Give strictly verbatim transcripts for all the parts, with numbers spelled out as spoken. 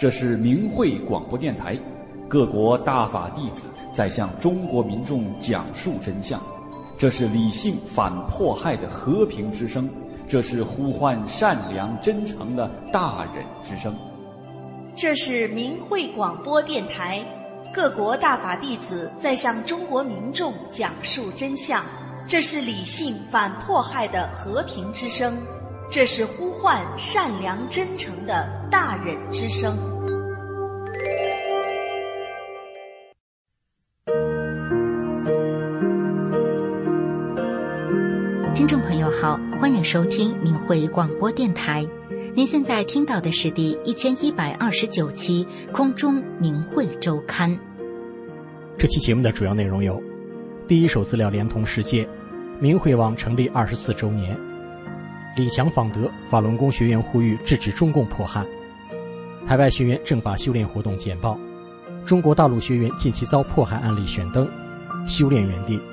这是明慧广播电台，各国大法弟子在向中国民众讲述真相。这是理性反迫害的和平之声，这是呼唤善良真诚的大忍之声。 这是明慧广播电台，各国大法弟子在向中国民众讲述真相。这是理性反迫害的和平之声，这是呼唤善良真诚的大忍之声。 听众朋友好，欢迎收听明慧广播电台。您现在听到的是第一千一百二十九期空中明慧周刊。 这期节目的主要内容有：第一手资料连通世界，明慧网成立二十四周年；李强访德，法轮功学员呼吁制止中共迫害；海外学员正法修炼活动简报；中国大陆学员近期遭迫害案例选灯；修炼园地。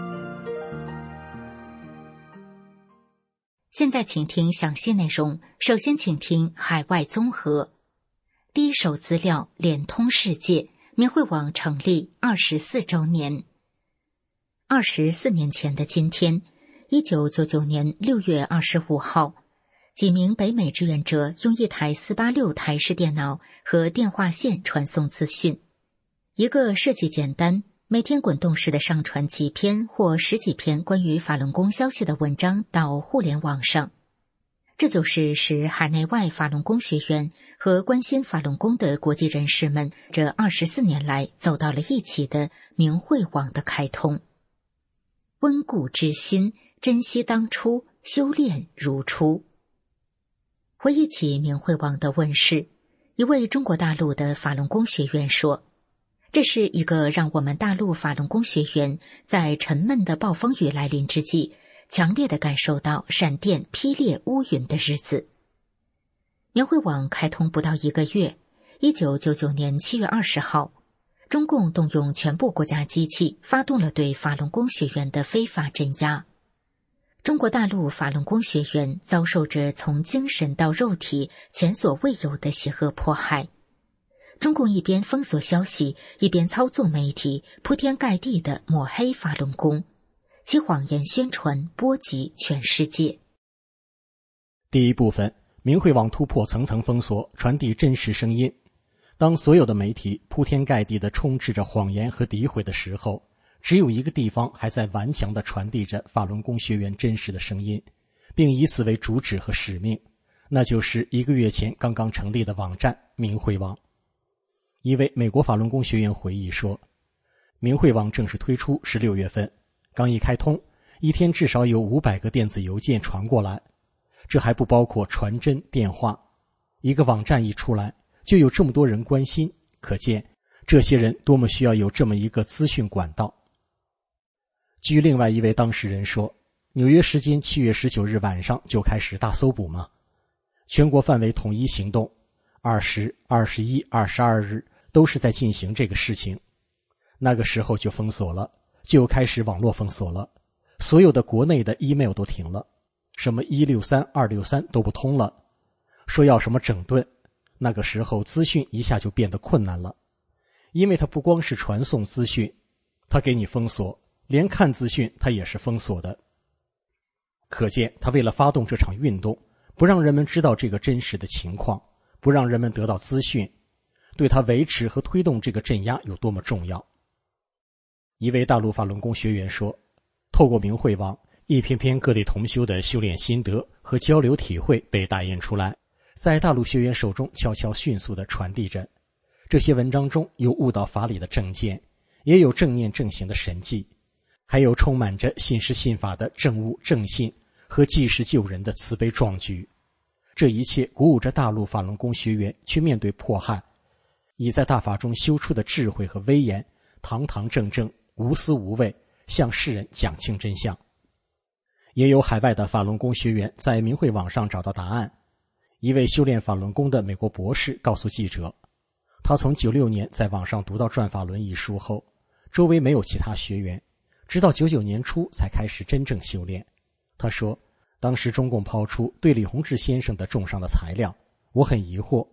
现在请听详细内容，首先请听海外综合。第一手资料连通世界，明慧网成立二十四周年。二十四年前的今天，一九九九年六月二十五号，几名北美志愿者用一台四八六台式电脑和电话线传送资讯，一个设计简单，每天滚动式的上传几篇或十几篇关于法轮功消息的文章到互联网上。这就是使海内外法轮功学员和关心法轮功的国际人士们这二十四年来走到了一起的明慧网的开通。温故知新，珍惜当初，修炼如初。回忆起明慧网的问世，一位中国大陆的法轮功学员说，这是一个让我们大陆法轮功学员在沉闷的暴风雨来临之际，强烈地感受到闪电劈裂乌云的日子。明慧网开通不到一个月，一九九九年七月二十号，中共动用全部国家机器，发动了对法轮功学员的非法镇压。中国大陆法轮功学员遭受着从精神到肉体前所未有的邪恶迫害。中共一边封锁消息，一边操纵媒体，铺天盖地地抹黑法轮功，其谎言宣传波及全世界。 第一部分，明慧网突破层层封锁，传递真实声音。当所有的媒体铺天盖地地充斥着谎言和诋毁的时候，只有一个地方还在顽强地传递着法轮功学员真实的声音，并以此为主旨和使命，那就是一个月前刚刚成立的网站明慧网。一位美国法轮功学员回忆说，明慧网正式推出是六月份，刚一开通，一天至少有五百个电子邮件传过来，这还不包括传真、电话。一个网站一出来，就有这么多人关心，可见这些人多么需要有这么一个资讯管道。据另外一位当事人说，纽约时间七月十九日晚上就开始大搜捕嘛，全国范围统一行动，二十、二十一、二十二日都是在进行这个事情。那个时候就封锁了，就开始网络封锁了，所有的国内的 email 都停了，什么一六三、二六三都不通了，说要什么整顿，那个时候资讯一下就变得困难了，因为它不光是传送资讯，它给你封锁，连看资讯它也是封锁的。可见他为了发动这场运动，不让人们知道这个真实的情况，不让人们得到资讯，对他维持和推动这个镇压有多么重要。一位大陆法轮功学员说，透过明慧网，一篇篇各地同修的修炼心得和交流体会被打印出来，在大陆学员手中悄悄迅速地传递着。这些文章中有悟道法理的正见，也有正念正行的神迹，还有充满着信师信法的正悟正信和济世救人的慈悲壮举。这一切鼓舞着大陆法轮功学员去面对迫害，以在大法中修出的智慧和威严，堂堂正正，无私无畏，向世人讲清真相。也有海外的法轮功学员在明慧网上找到答案。一位修炼法轮功的美国博士告诉记者，他从九六年在网上读到《转法轮》一书后，周围没有其他学员，直到九九年初才开始真正修炼。他说，当时中共抛出对李洪志先生的重伤的材料，我很疑惑，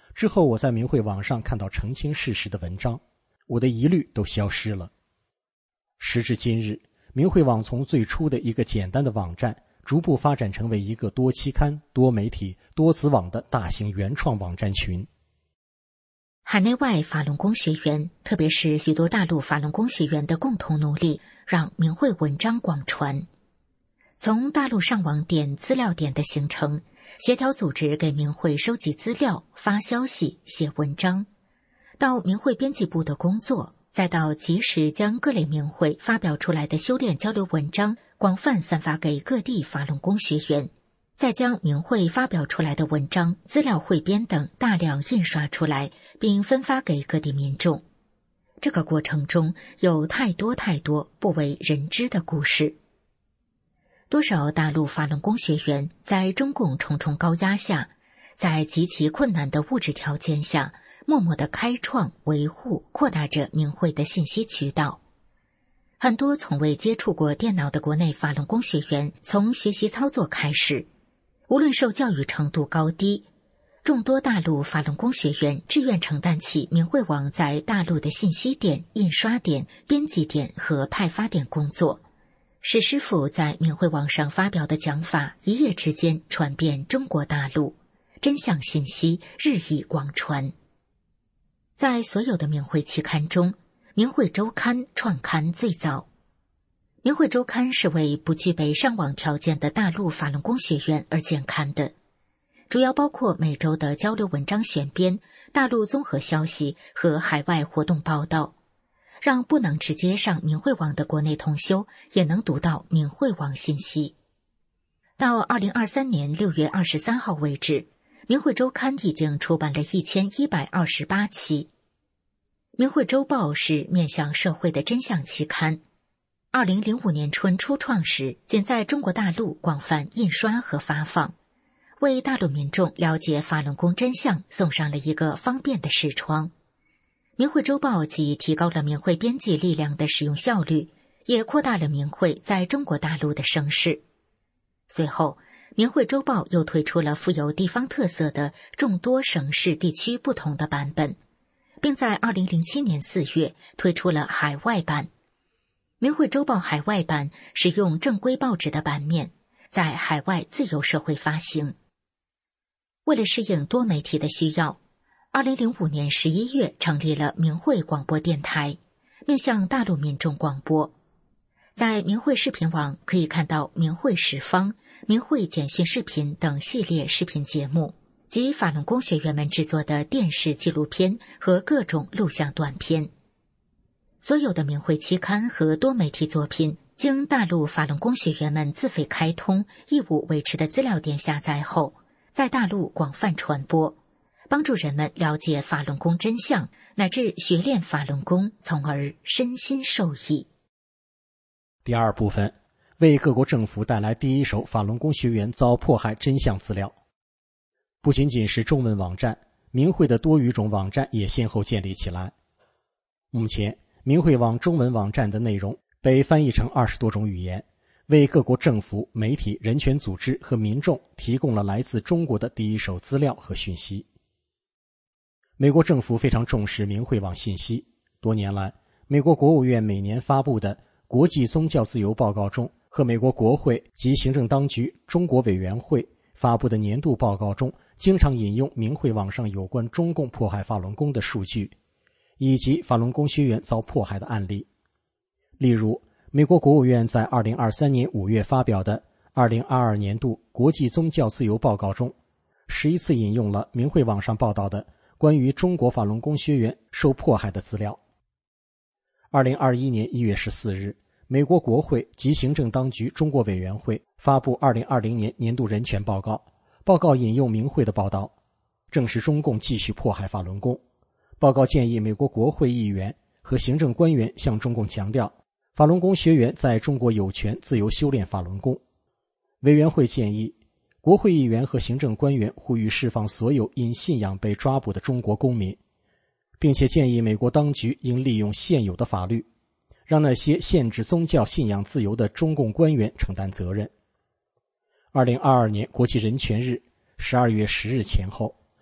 之后我在明慧网上看到澄清事实的文章，我的疑虑都消失了。时至今日，明慧网从最初的一个简单的网站，逐步发展成为一个多期刊、多媒体、多子网的大型原创网站群。 海内外法轮功学员，特别是许多大陆法轮功学员的共同努力，让明慧文章广传。从大陆上网点资料点的形成，协调组织给明慧收集资料、发消息、写文章，到明慧编辑部的工作，再到及时将各类明慧发表出来的修炼交流文章广泛散发给各地法轮功学员，再将明慧发表出来的文章、资料汇编等大量印刷出来，并分发给各地民众。这个过程中有太多太多不为人知的故事。多少大陆法轮功学员在中共重重高压下，在极其困难的物质条件下，默默地开创、维护、扩大着明慧的信息渠道。很多从未接触过电脑的国内法轮功学员，从学习操作开始，无论受教育程度高低，众多大陆法轮功学员志愿承担起明慧网在大陆的信息点、印刷点、编辑点和派发点工作。史师傅在明慧网上发表的讲法，一夜之间传遍中国大陆，真相信息日益广传。在所有的明慧期刊中，明慧周刊创刊最早。明慧周刊是为不具备上网条件的大陆法轮功学员而建刊的，主要包括每周的交流文章选编、大陆综合消息和海外活动报道，让不能直接上明慧网的国内同修也能读到明慧网信息。到二零二三年六月二十三号为止，明慧周刊已经出版了一千一百二十八期。明慧周报是面向社会的真相期刊。二零零五年春初创时，仅在中国大陆广泛印刷和发放，为大陆民众了解法轮功真相送上了一个方便的视窗。明慧周报既提高了明慧编辑力量的使用效率，也扩大了明慧在中国大陆的声势。随后，明慧周报又推出了富有地方特色的众多省市地区不同的版本，并在二零零七年四月推出了海外版。明慧周报海外版使用正规报纸的版面，在海外自由社会发行。为了适应多媒体的需要，二零零五年十一月成立了明慧广播电台，面向大陆民众广播。在明慧视频网可以看到明慧十方、明慧简讯视频等系列视频节目，及法轮功学员们制作的电视纪录片和各种录像短片。所有的明慧期刊和多媒体作品经大陆法轮功学员们自费开通、义务维持的资料点下载后，在大陆广泛传播，帮助人们了解法轮功真相，乃至学练法轮功，从而身心受益。 第二部分，为各国政府带来第一手法轮功学员遭迫害真相资料。不仅仅是中文网站，明慧的多语种网站也先后建立起来。目前，明慧网中文网站的内容被翻译成二十多种语言，为各国政府、媒体、人权组织和民众提供了来自中国的第一手资料和讯息。美国政府非常重视明慧网信息，多年来，美国国务院每年发布的国际宗教自由报告中和美国国会及行政当局中国委员会发布的年度报告中，经常引用明慧网上有关中共迫害法轮功的数据，以及法轮功学员遭迫害的案例。例如，美国国务院在二零二三年五月发表的二零二二年度国际宗教自由报告中，十一次引用了明慧网上报道的关于中国法轮功学员受迫害的资料。二零二一年一月十四日，美国国会及行政当局中国委员会发布二零二零年年度人权报告，报告引用明慧的报道，证实中共继续迫害法轮功。报告建议美国国会议员和行政官员向中共强调，法轮功学员在中国有权自由修炼法轮功。委员会建议国会议员和行政官员呼吁释放所有因信仰被抓捕的中国公民，并且建议美国当局应利用现有的法律，让那些限制宗教信仰自由的中共官员承担责任。二零二二年国际人权日十二月十日前后，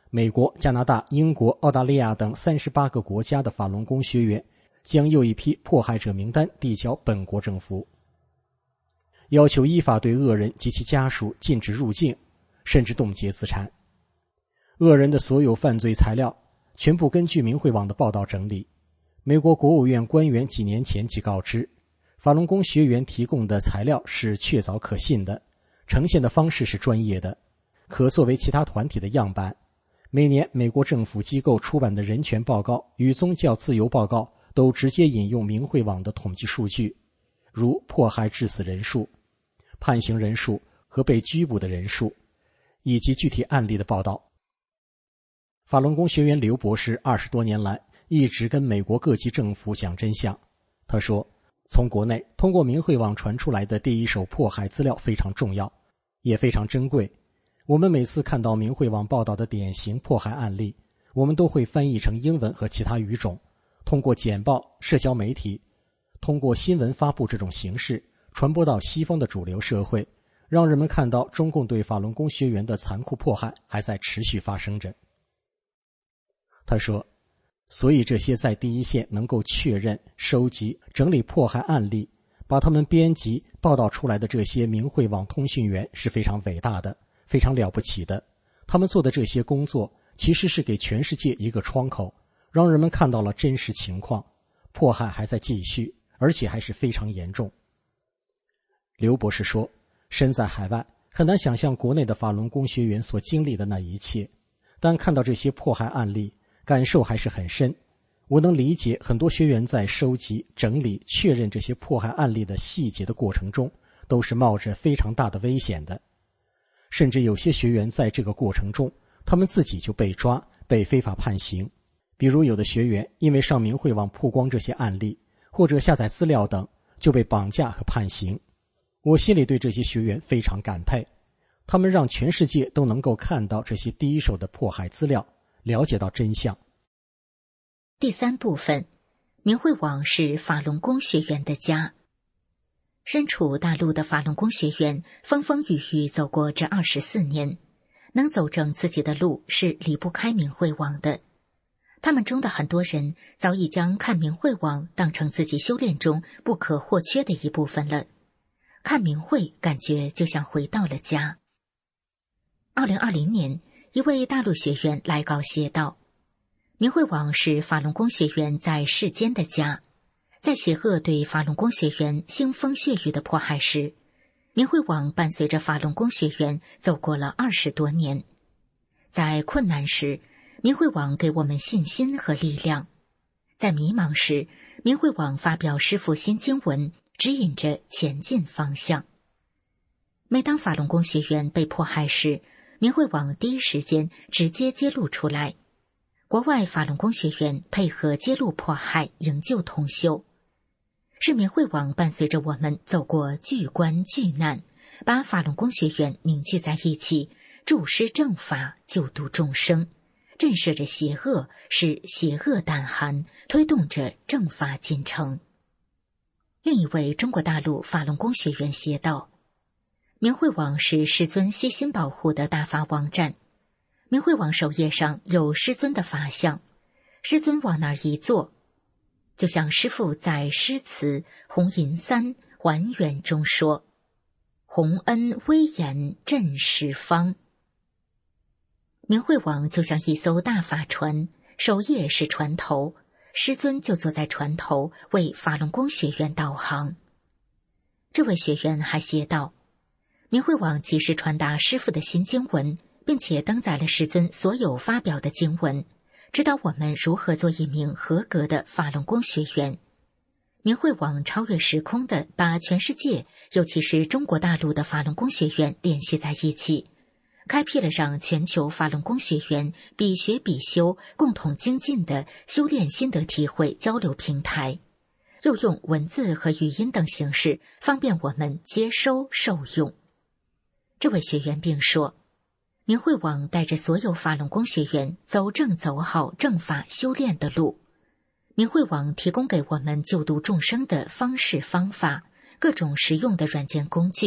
美国、加拿大、英国、澳大利亚等三十八个国家的法轮功学员将又一批迫害者名单递交本国政府，要求依法对恶人及其家属禁止入境，甚至冻结资产。恶人的所有犯罪材料全部根据明慧网的报道整理。美国国务院官员几年前即告知，法轮功学员提供的材料是确凿可信的，呈现的方式是专业的，可作为其他团体的样板。每年美国政府机构出版的人权报告与宗教自由报告都直接引用明慧网的统计数据，如迫害致死人数、判刑人数和被拘捕的人数，以及具体案例的报道。法轮功学员刘博士二十多年来一直跟美国各级政府讲真相。他说，从国内通过明慧网传出来的第一手迫害资料非常重要，也非常珍贵。我们每次看到明慧网报道的典型迫害案例，我们都会翻译成英文和其他语种，通过简报、社交媒体，通过新闻发布这种形式传播到西方的主流社会，让人们看到中共对法轮功学员的残酷迫害还在持续发生着。他说，所以这些在第一线能够确认、收集、整理迫害案例，把他们编辑、报道出来的这些明慧网通讯员是非常伟大的，非常了不起的。他们做的这些工作其实是给全世界一个窗口，让人们看到了真实情况，迫害还在继续，而且还是非常严重。刘博士说，身在海外很难想象国内的法轮功学员所经历的那一切，但看到这些迫害案例，感受还是很深。我能理解很多学员在收集、整理、确认这些迫害案例的细节的过程中，都是冒着非常大的危险的。甚至有些学员在这个过程中，他们自己就被抓、被非法判刑。比如有的学员因为上明慧网曝光这些案例，或者下载资料等，就被绑架和判刑。我心里对这些学员非常感佩，他们让全世界都能够看到这些第一手的迫害资料，了解到真相。 第三部分，明慧网是法轮功学员的家。身处大陆的法轮功学员风风雨雨走过这二十四年，能走正自己的路是离不开明慧网的。他们中的很多人早已将看明慧网当成自己修炼中不可或缺的一部分了。看明慧感觉就像回到了家。二零二零年，一位大陆学员来稿写道，明慧网是法轮功学员在世间的家。在邪恶对法轮功学员腥风血雨的迫害时，明慧网伴随着法轮功学员走过了二十多年。在困难时，明慧网给我们信心和力量；在迷茫时，明慧网发表师父新经文，指引着前进方向。每当法轮功学员被迫害时，明慧网第一时间直接揭露出来。国外法轮功学员配合揭露迫害，营救同修。是明慧网伴随着我们走过巨关巨难，把法轮功学员凝聚在一起，助施正法，救度众生，震慑着邪恶，使邪恶胆寒，推动着正法进程。另一位中国大陆法轮功学员写道，明慧网是师尊悉心保护的大法网站。明慧网首页上有师尊的法像，师尊往那儿一坐，就像师父在诗词《红银三还原》中说，洪恩威严震十方。明慧网就像一艘大法船，首页是船头，师尊就坐在船头为法轮功学员导航。这位学员还写道，明慧网及时传达师父的新经文，并且登载了师尊所有发表的经文，指导我们如何做一名合格的法轮功学员。明慧网超越时空地把全世界，尤其是中国大陆的法轮功学员联系在一起，开辟了让全球法轮功学员比学比修，共同精进的修炼心得体会交流平台，又用文字和语音等形式方便我们接收受用。这位学员并说，明慧网带着所有法轮功学员走正走好正法修炼的路。明慧网提供给我们救度众生的方式方法，各种实用的软件工具，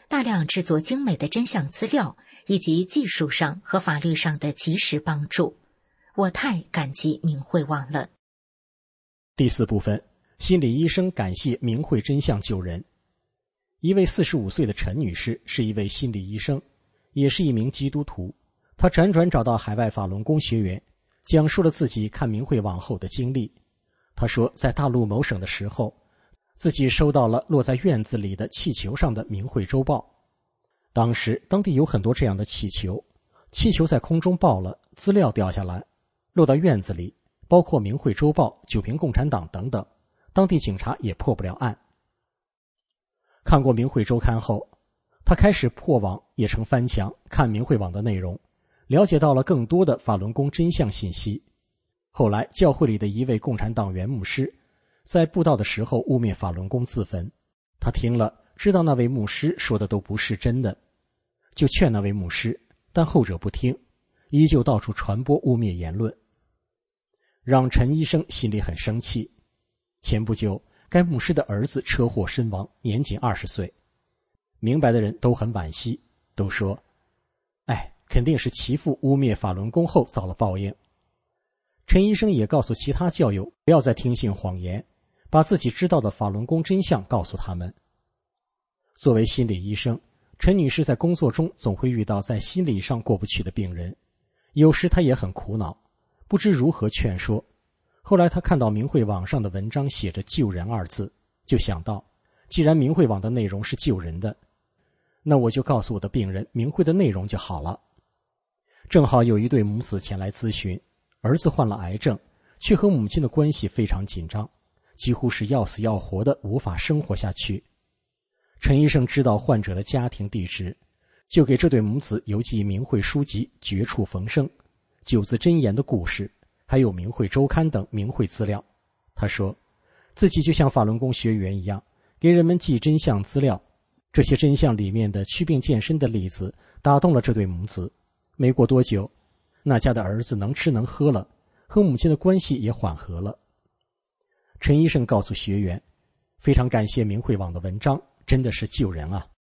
大量制作精美的真相资料，以及技术上和法律上的及时帮助。我太感激明慧网了。 第四部分，心理医生感谢明慧真相救人。一位四十五岁的陈女士是一位心理医生，也是一名基督徒。她辗转找到海外法轮功学员，讲述了自己看明慧网后的经历。她说，在大陆某省的时候，自己收到了落在院子里的气球上的明慧周报。当时当地有很多这样的气球，气球在空中爆了，资料掉下来，落到院子里，包括明慧周报、九平共产党等等，当地警察也破不了案。看过明慧周刊后，他开始破网也成翻墙看明慧网的内容，了解到了更多的法轮功真相信息。后来教会里的一位共产党员牧师在布道的时候污蔑法轮功自焚，他听了知道那位牧师说的都不是真的，就劝那位牧师，但后者不听，依旧到处传播污蔑言论，让陈医生心里很生气。前不久该牧师的儿子车祸身亡，年仅二十岁。明白的人都很惋惜，都说哎，肯定是其父污蔑法轮功后遭了报应。陈医生也告诉其他教友不要再听信谎言，把自己知道的法轮功真相告诉他们。作为心理医生，陈女士在工作中总会遇到在心理上过不去的病人，有时她也很苦恼，不知如何劝说。后来她看到明慧网上的文章写着救人二字，就想到既然明慧网的内容是救人的，那我就告诉我的病人明慧的内容就好了。正好有一对母子前来咨询，儿子患了癌症，却和母亲的关系非常紧张，几乎是要死要活的，无法生活下去。陈医生知道患者的家庭地址，就给这对母子邮寄明慧书籍《绝处逢生》、九字真言的故事，还有明慧周刊等明慧资料。他说自己就像法轮功学员一样，给人们寄真相资料，这些真相里面的祛病健身的例子打动了这对母子。没过多久，那家的儿子能吃能喝了，和母亲的关系也缓和了。陈医生告诉学员，非常感谢明慧网的文章，真的是救人啊。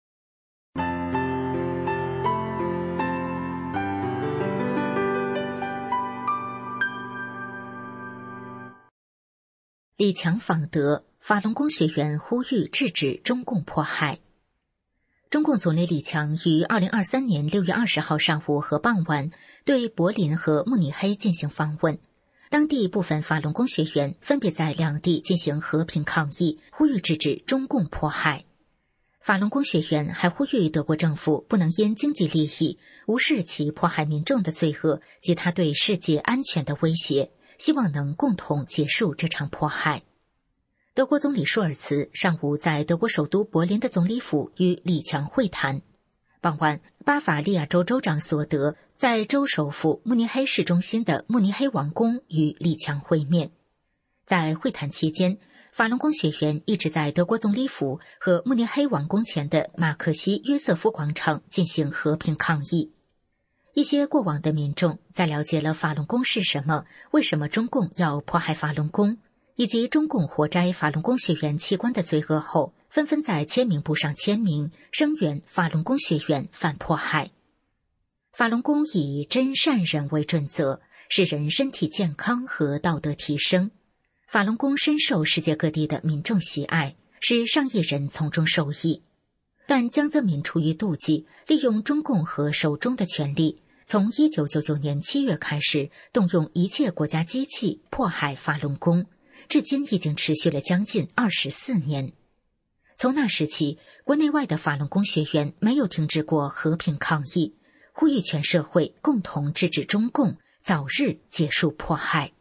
李强访德，法轮功学员呼吁制止中共迫害。中共总理李强于二零二三年六月二十号上午和傍晚对柏林和慕尼黑进行访问，当地部分法轮功学员分别在两地进行和平抗议，呼吁制止中共迫害。法轮功学员还呼吁德国政府不能因经济利益无视其迫害民众的罪恶及他对世界安全的威胁，希望能共同结束这场迫害。德国总理舒尔茨上午在德国首都柏林的总理府与李强会谈。傍晚，巴伐利亚州州长索德在州首府慕尼黑市中心的慕尼黑王宫与李强会面。在会谈期间，法轮功学员一直在德国总理府和慕尼黑王宫前的马克西约瑟夫广场进行和平抗议。一些过往的民众在了解了法轮功是什么，为什么中共要迫害法轮功，以及中共活摘法轮功学员器官的罪恶后，纷纷在签名簿上签名，声援法轮功学员反迫害。法轮功以真善忍为准则，使人身体健康和道德提升。法轮功深受世界各地的民众喜爱，使上亿人从中受益。但江泽民出于妒忌，利用中共和手中的权力，从一九九九年七月开始，动用一切国家机器迫害法轮功，至今已经持续了将近二十四年。从那时起，国内外的法轮功学员没有停止过和平抗议，呼吁全社会共同制止中共，早日结束迫害。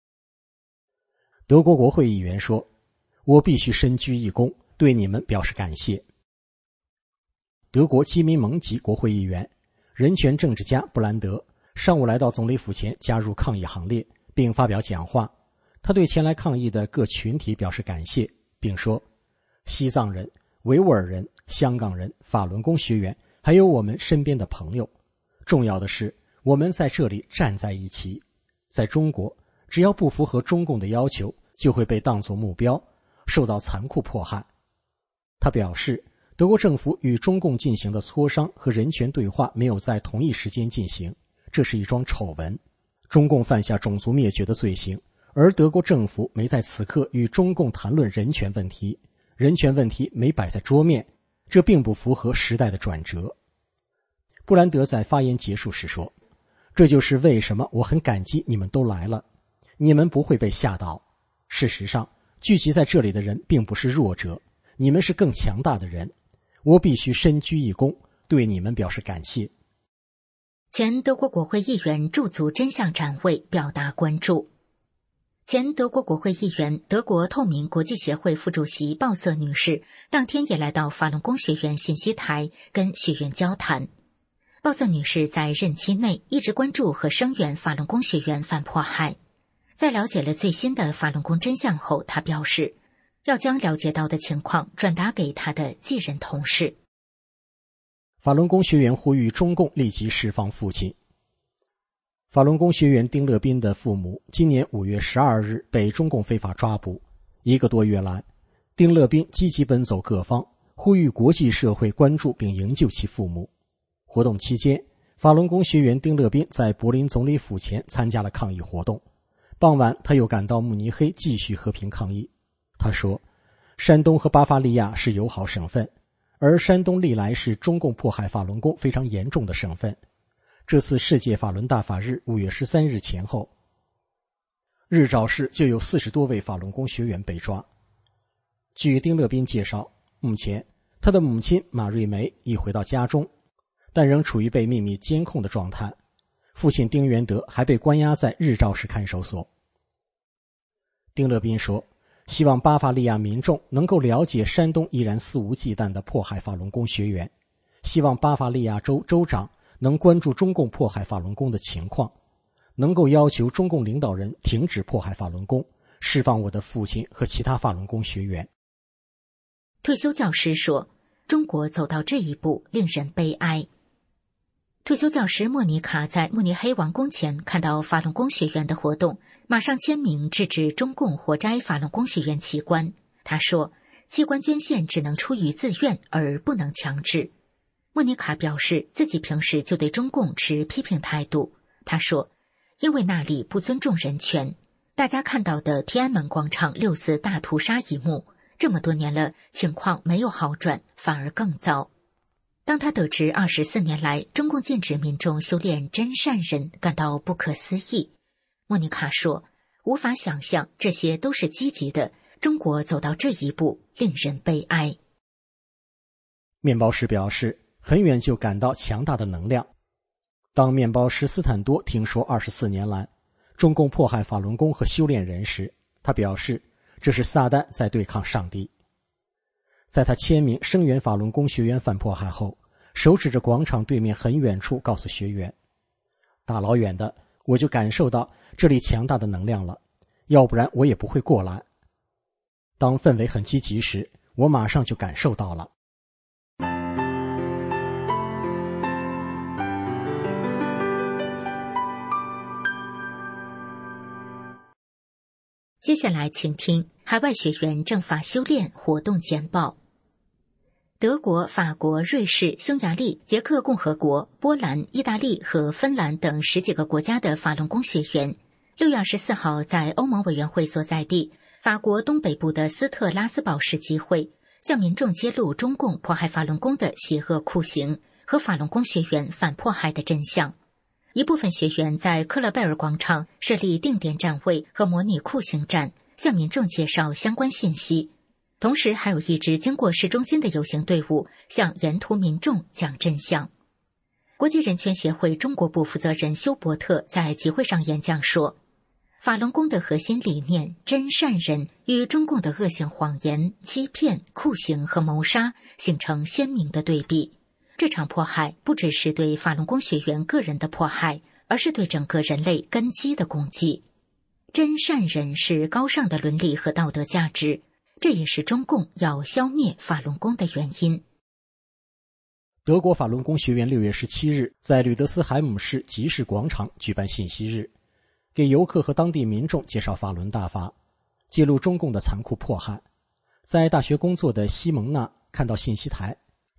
德国国会议员说，我必须深鞠一躬，对你们表示感谢。德国基民盟籍国会议员、人权政治家布兰德上午来到总理府前加入抗议行列，并发表讲话。他对前来抗议的各群体表示感谢，并说，西藏人、维吾尔人、香港人、法轮功学员，还有我们身边的朋友，重要的是我们在这里站在一起。在中国，只要不符合中共的要求，就会被当作目标，受到残酷迫害。他表示， 德国政府与中共进行的磋商和人权对话没有在同一时间进行，这是一桩丑闻。中共犯下种族灭绝的罪行，而德国政府没在此刻与中共谈论人权问题，人权问题没摆在桌面，这并不符合时代的转折。布兰德在发言结束时说，这就是为什么我很感激你们都来了，你们不会被吓倒。事实上，聚集在这里的人并不是弱者，你们是更强大的人，我必须深鞠一躬，对你们表示感谢。 前德国国会议员驻足真相展位表达关注。前德国国会议员、德国透明国际协会副主席鲍瑟女士当天也来到法轮功学院信息台跟学员交谈。鲍瑟女士在任期内一直关注和声援法轮功学院反迫害。在了解了最新的法轮功真相后，她表示要将了解到的情况转达给她的继任同事。 法轮功学员呼吁中共立即释放父亲。法轮功学员丁乐斌的父母今年五月十二日被中共非法抓捕，一个多月来，丁乐斌积极奔走各方，呼吁国际社会关注并营救其父母。活动期间，法轮功学员丁乐斌在柏林总理府前参加了抗议活动。傍晚，他又赶到慕尼黑继续和平抗议。他说，山东和巴伐利亚是友好省份，而山东历来是中共迫害法轮功非常严重的省份。这次世界法轮大法日五月十三日前后，日照市就有四十多位法轮功学员被抓。据丁乐斌介绍，目前他的母亲马瑞梅已回到家中，但仍处于被秘密监控的状态。父亲丁元德还被关押在日照市看守所。丁乐斌说，希望巴伐利亚民众能够了解山东依然肆无忌惮地迫害法轮功学员，希望巴伐利亚州州长能关注中共迫害法轮功的情况，能够要求中共领导人停止迫害法轮功，释放我的父亲和其他法轮功学员。 退休教师说，中国走到这一步令人悲哀。退休教师莫妮卡在慕尼黑王宫前看到法轮功学院的活动，马上签名制止中共活摘法轮功学院器官。他说，器官捐献只能出于自愿，而不能强制。莫妮卡表示自己平时就对中共持批评态度。他说，因为那里不尊重人权。大家看到的天安门广场六四大屠杀一幕，这么多年了，情况没有好转，反而更糟。当他得知二十四年来中共禁止民众修炼真善忍，感到不可思议。莫妮卡说，无法想象这些都是积极的，中国走到这一步令人悲哀。 面包师表示，很远就感到强大的能量。当面包师斯坦多听说二十四年来中共迫害法轮功和修炼人时，他表示这是撒旦在对抗上帝。在他签名声援法轮功学员反迫害后，手指着广场对面很远处告诉学员，大老远的我就感受到这里强大的能量了，要不然我也不会过来。当氛围很积极时，我马上就感受到了。 接下来请听海外学员正法修炼活动简报。德国、法国、瑞士、匈牙利、捷克共和国、波兰、意大利和芬兰等十几个国家的法轮功学员，六月二十四号在欧盟委员会所在地法国东北部的斯特拉斯堡市集会，向民众揭露中共迫害法轮功的邪恶酷刑和法轮功学员反迫害的真相。一部分学员在克勒贝尔广场设立定点站位和模拟酷刑站，向民众介绍相关信息。同时还有一支经过市中心的游行队伍向沿途民众讲真相。国际人权协会中国部负责人休伯特在集会上演讲说，法轮功的核心理念真善忍与中共的恶性谎言、欺骗、酷刑和谋杀形成鲜明的对比。这场迫害不只是对法轮功学员个人的迫害，而是对整个人类根基的攻击。真善忍是高尚的伦理和道德价值，这也是中共要消灭法轮功的原因。 德国法轮功学院六月十七日在吕德斯海姆市集市广场举办信息日，给游客和当地民众介绍法轮大法，揭露中共的残酷迫害。在大学工作的西蒙娜看到信息台，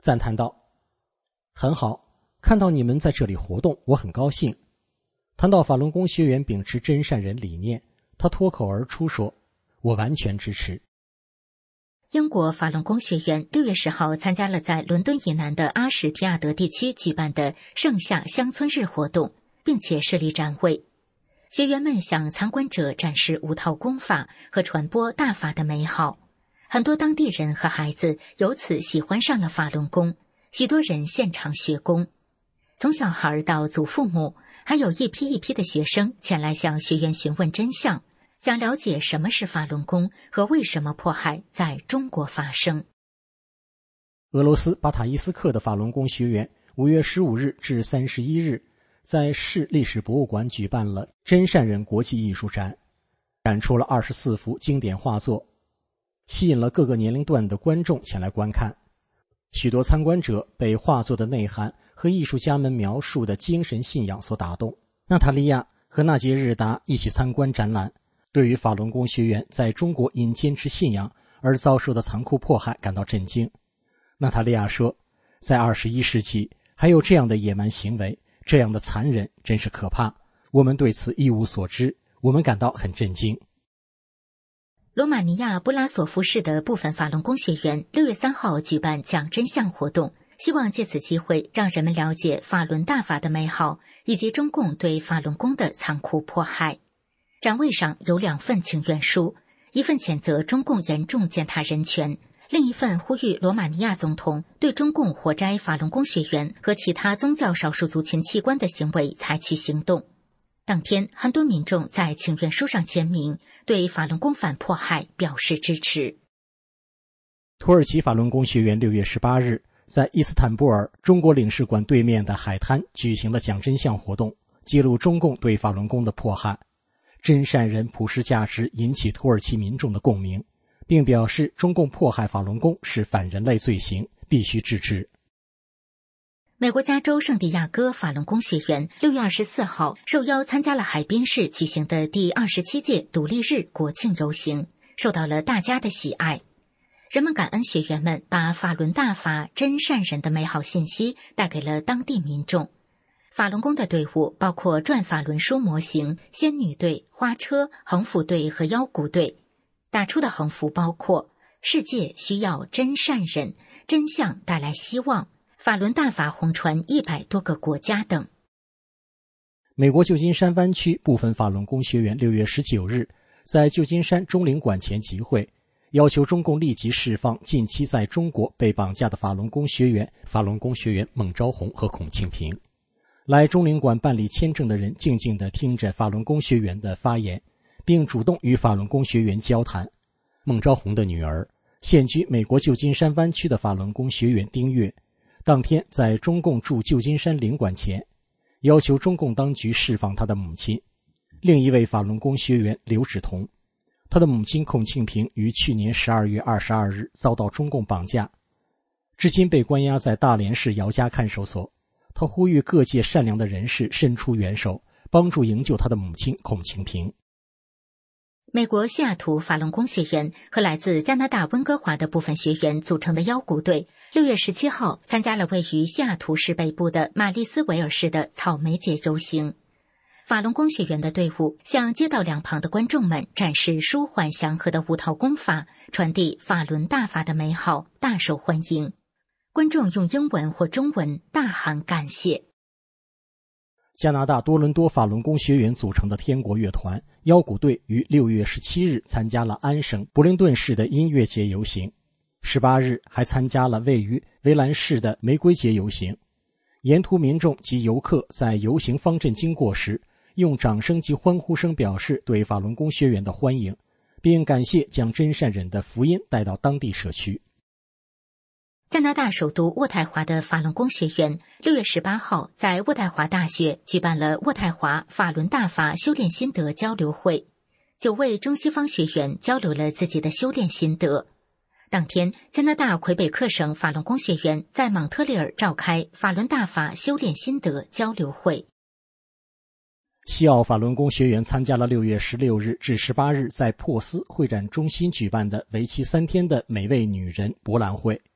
赞叹道：很好，看到你们在这里活动，我很高兴。谈到法轮功学员秉持真善人理念，他脱口而出说：我完全支持。 英国法轮功学员六月十号参加了在伦敦以南的阿什提亚德地区举办的盛夏乡村日活动，并且设立展位。学员们向参观者展示无套功法和传播大法的美好。很多当地人和孩子由此喜欢上了法轮功，许多人现场学功。从小孩到祖父母，还有一批一批的学生前来向学员询问真相，想了解什么是法轮功和为什么迫害在中国发生。 俄罗斯巴塔伊斯克的法轮功学员五月十五日至三十一日在市历史博物馆举办了真善人国际艺术展，展出了二十四幅经典画作，吸引了各个年龄段的观众前来观看。许多参观者被画作的内涵和艺术家们描述的精神信仰所打动。娜塔莉亚和纳杰日达一起参观展览，对于法轮功学员在中国因坚持信仰而遭受的残酷迫害感到震惊。娜塔莉亚说，在二十一世纪还有这样的野蛮行为，这样的残忍，真是可怕。我们对此一无所知，我们感到很震惊。 罗马尼亚布拉索夫市的部分法轮功学员六月三号举办讲真相活动，希望借此机会让人们了解法轮大法的美好，以及中共对法轮功的残酷迫害。展位上有两份请愿书，一份谴责中共严重践踏人权，另一份呼吁罗马尼亚总统对中共活摘法轮功学员和其他宗教少数族群器官的行为采取行动。当天，很多民众在请愿书上签名，对法轮功反迫害表示支持。 土耳其法轮功学员六月十八日在伊斯坦布尔中国领事馆对面的海滩举行了讲真相活动，揭露中共对法轮功的迫害。真善人普世价值引起土耳其民众的共鸣，并表示中共迫害法轮功是反人类罪行，必须制止。 美国加州圣地亚哥法轮功学员六月二十四号受邀参加了海滨市举行的第二十七届独立日国庆游行，受到了大家的喜爱。人们感恩学员们把法轮大法真善人的美好信息带给了当地民众。法轮功的队伍包括转法轮书模型、仙女队、花车、横幅队和腰鼓队，打出的横幅包括世界需要真善人，真相带来希望，法轮大法红传一百多个国家等。 美国旧金山湾区部分法轮功学员六月十九日在旧金山中领馆前集会，要求中共立即释放近期在中国被绑架的法轮功学员法轮功学员孟昭红和孔庆平。来中领馆办理签证的人静静地听着法轮功学员的发言，并主动与法轮功学员交谈。孟昭红的女儿，现居美国旧金山湾区的法轮功学员丁月，当天在中共驻旧金山领馆前要求中共当局释放他的母亲。另一位法轮功学员刘芷彤，他的母亲孔庆平于去年十二月二十二日遭到中共绑架，至今被关押在大连市姚家看守所。他呼吁各界善良的人士伸出援手，帮助营救他的母亲孔庆平。 美国西雅图法轮功学员和来自加拿大温哥华的部分学员组成的腰鼓队六月十七号参加了位于西雅图市北部的玛丽斯维尔市的草莓节游行。法轮功学员的队伍向街道两旁的观众们展示舒缓祥和的五套功法，传递法轮大法的美好，大受欢迎。观众用英文或中文大喊感谢。 加拿大多伦多法轮功学员组成的天国乐团腰鼓队于六月十七日参加了安省布林顿市的音乐节游行，十八日还参加了位于维兰市的玫瑰节游行。沿途民众及游客在游行方阵经过时，用掌声及欢呼声表示对法轮功学员的欢迎，并感谢将真善忍的福音带到当地社区。 加拿大首都渥太华的法轮功学员六月十八号在渥太华大学举办了渥太华法轮大法修炼心得交流会，九位中西方学员交流了自己的修炼心得。当天，加拿大魁北克省法轮功学员在蒙特利尔召开法轮大法修炼心得交流会。 西澳法轮功学员参加了六月十六日至十八日在珀斯会展中心举办的为期三天的美味女人博览会。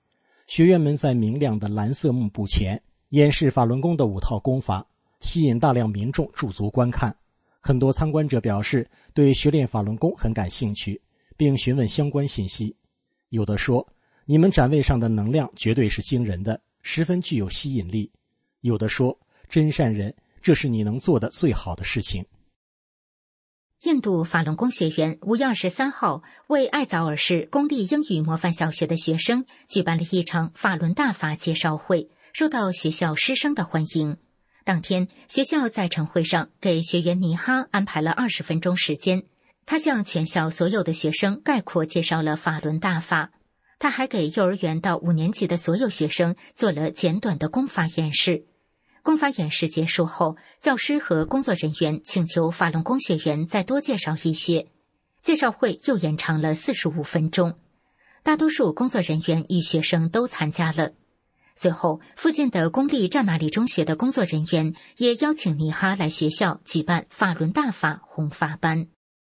学员们在明亮的蓝色幕布前演示法轮功的五套功法，吸引大量民众驻足观看。很多参观者表示对学练法轮功很感兴趣，并询问相关信息。有的说，你们展位上的能量绝对是惊人的，十分具有吸引力。有的说，真善人，这是你能做的最好的事情。 印度法轮功学员五月二十三号为艾早尔市公立英语模范小学的学生举办了一场法轮大法介绍会，受到学校师生的欢迎。当天，学校在晨会上给学员尼哈安排了二十分钟时间，他向全校所有的学生概括介绍了法轮大法。他还给幼儿园到五年级的所有学生做了简短的功法演示。功法演示结束后，教师和工作人员请求法轮功学员再多介绍一些。介绍会又延长了四十五分钟，大多数工作人员与学生都参加了。随后，附近的公立占马里中学的工作人员也邀请尼哈来学校举办法轮大法弘法班。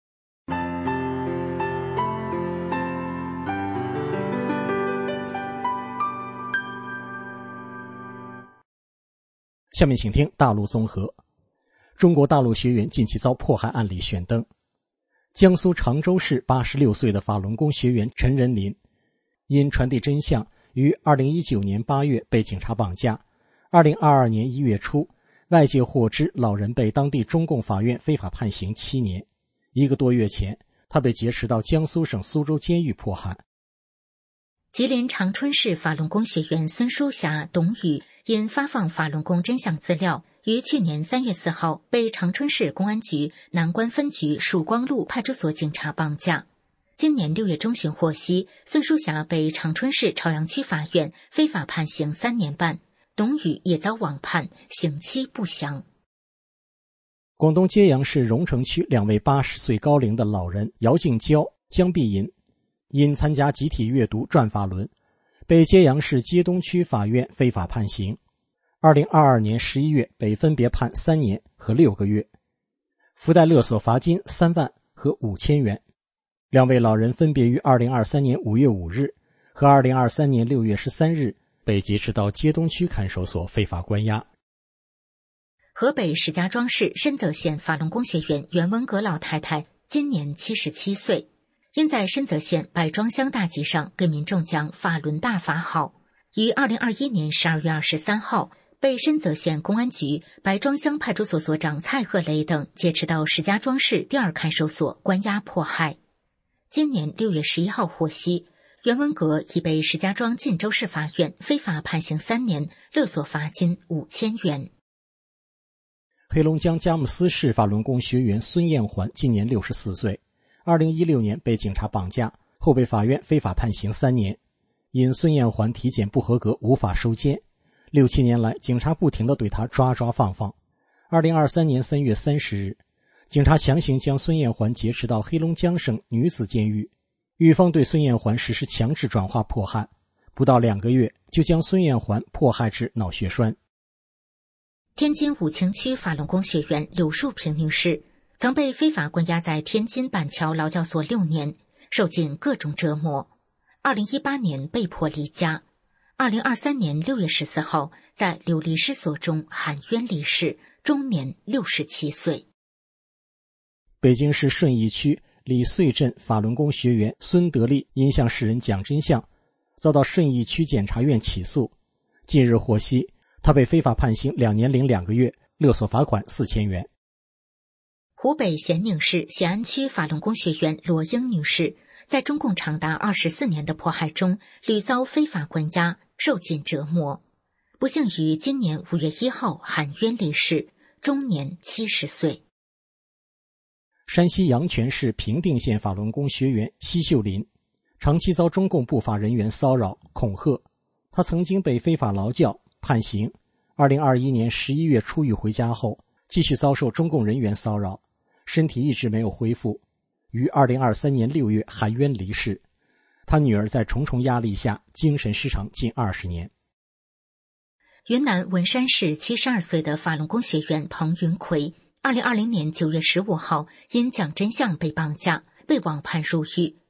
下面请听大陆综合。中国大陆学员近期遭迫害案例悬灯。江苏常州市八十六岁的法轮功学员陈仁林，因传递真相，于二零一九年八月被警察绑架。二零二二年一月初，外界获知老人被当地中共法院非法判刑七年。一个多月前，他被劫持到江苏省苏州监狱迫害。 吉林长春市法轮功学员孙淑霞、董宇因发放法轮功真相资料，于去年三月四号被长春市公安局南关分局曙光路派出所警察绑架。今年六月中旬获悉，孙淑霞被长春市朝阳区法院非法判刑三年半，董宇也遭网判，刑期不详。 广东揭阳市荣城区两位八十岁高龄的老人姚静娇、江碧银，因参加集体阅读转法轮，被揭阳市街东区法院非法判刑。二零二二年十一月被分别判三年和六个月，附带勒索罚金三万和五千元。两位老人分别于二零二三年五月五日和二零二三年六月十三日被劫持到街东区看守所非法关押。 河北石家庄市深泽县法轮功学员袁文革老太太今年七十七岁，因在深泽县百庄乡大集上给民众讲法轮大法好，于二零二一年十二月二十三号被深泽县公安局百庄乡派出所所长蔡鹤雷等劫持到石家庄市第二看守所关押迫害。今年六月十一号获悉，袁文革已被石家庄晋州市法院非法判刑三年，勒索罚金五千元。 黑龙江佳木斯市法轮功学员孙艳环今年六十四岁，二零一六年被警察绑架，后被法院非法判刑三年。因孙艳环体检不合格，无法收监。六七年来，警察不停地对他抓抓放放。二零二三年三月三十日，警察强行将孙艳环劫持到黑龙江省女子监狱，狱方对孙艳环实施强制转化迫害，不到两个月就将孙艳环迫害至脑血栓。 天津武清区法轮功学员柳树平女士曾被非法关押在天津板桥劳教所六年，受尽各种折磨。二零一八年被迫离家，二零二三年六月十四号在流离失所中含冤离世，终年六十七岁。 北京市顺义区李穗镇法轮功学员孙德利因向世人讲真相，遭到顺义区检察院起诉。近日获悉，他被非法判刑两年零两个月，勒索罚款四千元。 湖北咸宁市咸安区法轮功学员罗英女士，在中共长达二十四年的迫害中，屡遭非法关押，受尽折磨，不幸于今年五月一号含冤离世，终年七十岁。 山西阳泉市平定县法轮功学员奚秀林，长期遭中共不法人员骚扰恐吓，他曾经被非法劳教判刑，二零二一年十一月出狱回家后，继续遭受中共人员骚扰，身体一直没有恢复，于二零二三年六月含冤离世。他女儿在重重压力下精神失常近二十年。 云南文山市七十二岁的法轮功学员彭云奎，二零二零年九月十五号因讲真相被绑架，被网判入狱。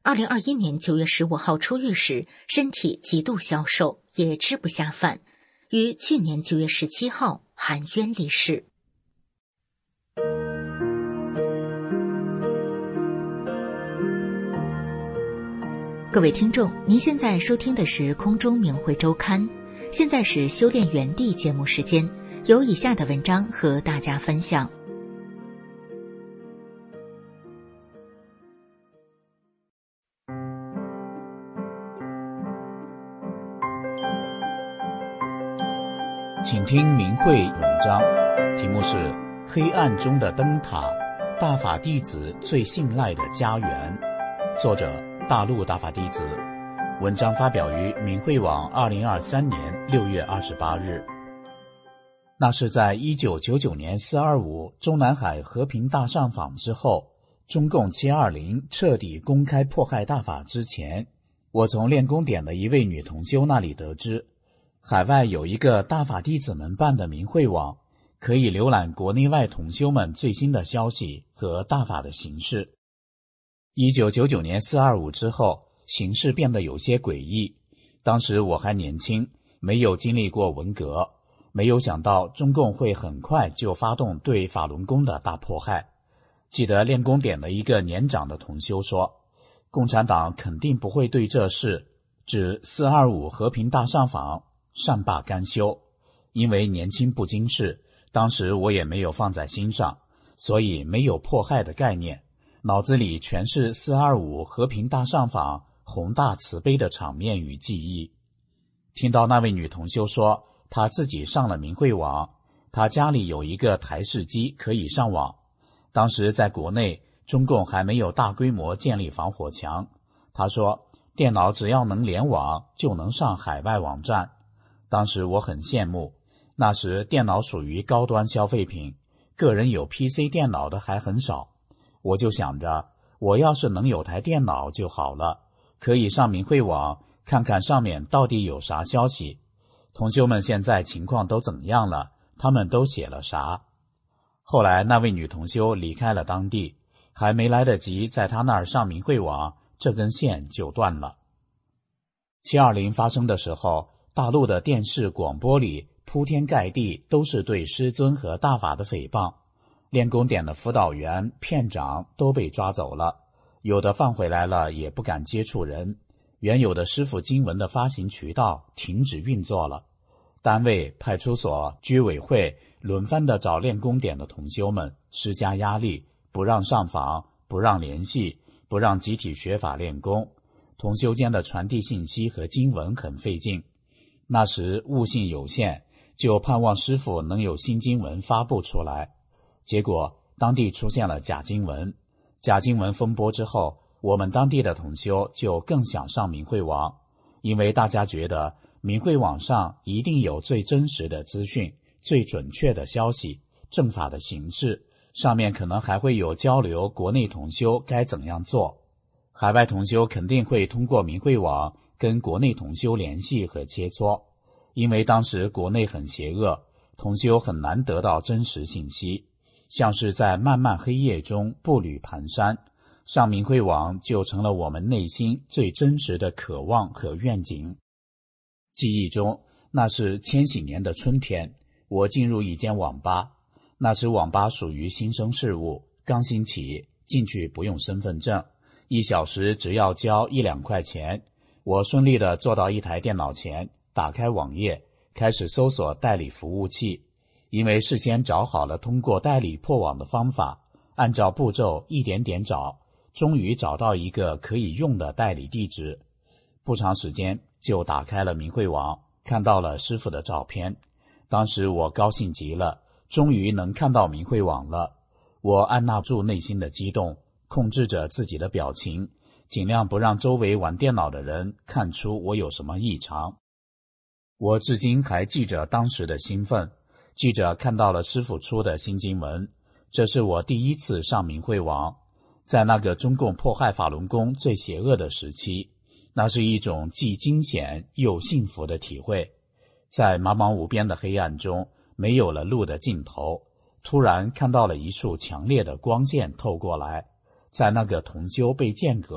二零二一年九月十五号出狱时，身体极度消瘦，也吃不下饭，于去年九月十七号含冤离世。各位听众，您现在收听的是空中明慧周刊，现在是修炼园地节目时间，有以下的文章和大家分享。 请听明慧文章，题目是《黑暗中的灯塔：大法弟子最信赖的家园》，作者大陆大法弟子。文章发表于明慧网二零二三年六月二十八日。那是在一九九九年四二五中南海和平大上访之后，中共七二零彻底公开迫害大法之前，我从练功点的一位女同修那里得知，海外有一个大法弟子们办的明慧网，可以浏览国内外同修们最新的消息和大法的形势。一九九九年四二五之后，形势变得有些诡异。当时我还年轻，没有经历过文革，没有想到中共会很快就发动对法轮功的大迫害。记得练功点的一个年长的同修说，共产党肯定不会对这事，指四二五和平大上访善罢甘休。因为年轻不经事，当时我也没有放在心上，所以没有迫害的概念，脑子里全是四二五和平大上访宏大慈悲的场面与记忆。听到那位女同修说她自己上了明慧网，她家里有一个台式机可以上网。当时在国内中共还没有大规模建立防火墙，她说电脑只要能联网就能上海外网站。当时我很羡慕，那时电脑属于高端消费品，个人有 P C 电脑的还很少。我就想着我要是能有台电脑就好了，可以上明慧网看看上面到底有啥消息，同修们现在情况都怎样了，他们都写了啥。后来那位女同修离开了当地，还没来得及在她那儿上明慧网，这根线就断了。七二零发生的时候，大陆的电视广播里铺天盖地都是对师尊和大法的诽谤，练功点的辅导员、片长都被抓走了，有的放回来了也不敢接触人，原有的师父经文的发行渠道停止运作了，单位、派出所、居委会轮番地找练功点的同修们施加压力，不让上访，不让联系，不让集体学法练功，同修间的传递信息和经文很费劲。那时悟性有限，就盼望师父能有新经文发布出来。结果当地出现了假经文，假经文风波之后，我们当地的同修就更想上明慧网，因为大家觉得明慧网上一定有最真实的资讯，最准确的消息，正法的形式，上面可能还会有交流国内同修该怎样做。海外同修肯定会通过明慧网跟国内同修联系和切磋，因为当时国内很邪恶，同修很难得到真实信息，像是在漫漫黑夜中步履蹒跚，上明慧网就成了我们内心最真实的渴望和愿景。记忆中，那是千禧年的春天，我进入一间网吧，那时网吧属于新生事物，刚兴起，进去不用身份证，一小时只要交一两块钱。我顺利地坐到一台电脑前，打开网页，开始搜索代理服务器。因为事先找好了通过代理破网的方法，按照步骤一点点找，终于找到一个可以用的代理地址。不长时间就打开了明慧网，看到了师父的照片。当时我高兴极了，终于能看到明慧网了。我按捺住内心的激动，控制着自己的表情，尽量不让周围玩电脑的人看出我有什么异常。我至今还记着当时的兴奋，记着看到了师父出的新经文，这是我第一次上明慧网。在那个中共迫害法轮功最邪恶的时期，那是一种既惊险又幸福的体会。在茫茫无边的黑暗中，没有了路的尽头，突然看到了一束强烈的光线透过来，在那个同修被间隔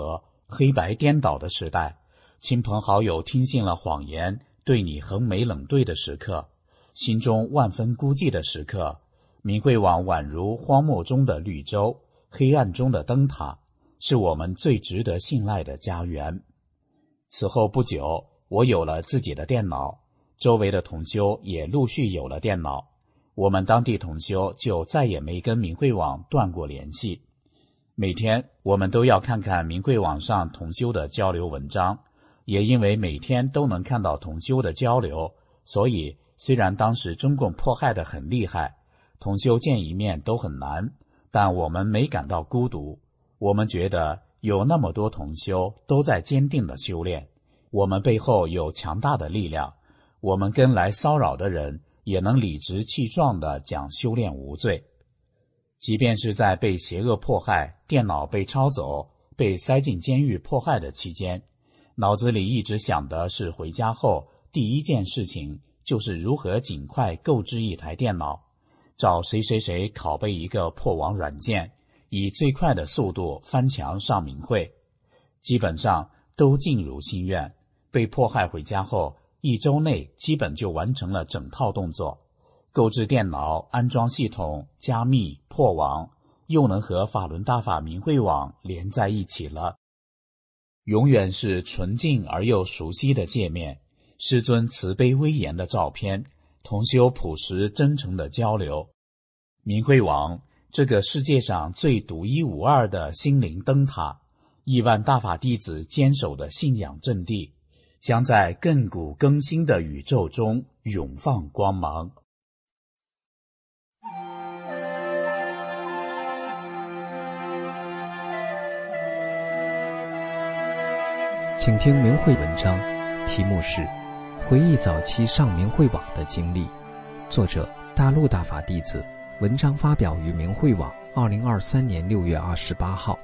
黑白颠倒的时代，亲朋好友听信了谎言，对你横眉冷对的时刻，心中万分孤寂的时刻，明慧网宛如荒漠中的绿洲，黑暗中的灯塔，是我们最值得信赖的家园。此后不久，我有了自己的电脑，周围的同修也陆续有了电脑，我们当地同修就再也没跟明慧网断过联系。每天我们都要看看明慧网上同修的交流文章，也因为每天都能看到同修的交流，所以虽然当时中共迫害得很厉害，同修见一面都很难，但我们没感到孤独。我们觉得有那么多同修都在坚定地修炼，我们背后有强大的力量，我们跟来骚扰的人也能理直气壮地讲修炼无罪。即便是在被邪恶迫害、电脑被抄走、被塞进监狱迫害的期间，脑子里一直想的是回家后第一件事情就是如何尽快购置一台电脑，找谁谁谁拷贝一个破网软件，以最快的速度翻墙上明慧。基本上都尽如心愿，被迫害回家后一周内基本就完成了整套动作，购置电脑、安装系统、加密、破网，又能和法轮大法明慧网连在一起了。永远是纯净而又熟悉的界面，师尊慈悲威严的照片，同修朴实真诚的交流。明慧网，这个世界上最独一无二的心灵灯塔，亿万大法弟子坚守的信仰阵地，将在亘古更新的宇宙中永放光芒。 请听明慧文章，题目是《回忆早期上明慧网的经历》，作者大陆大法弟子，文章发表于明慧网二零二三年六月二十八号。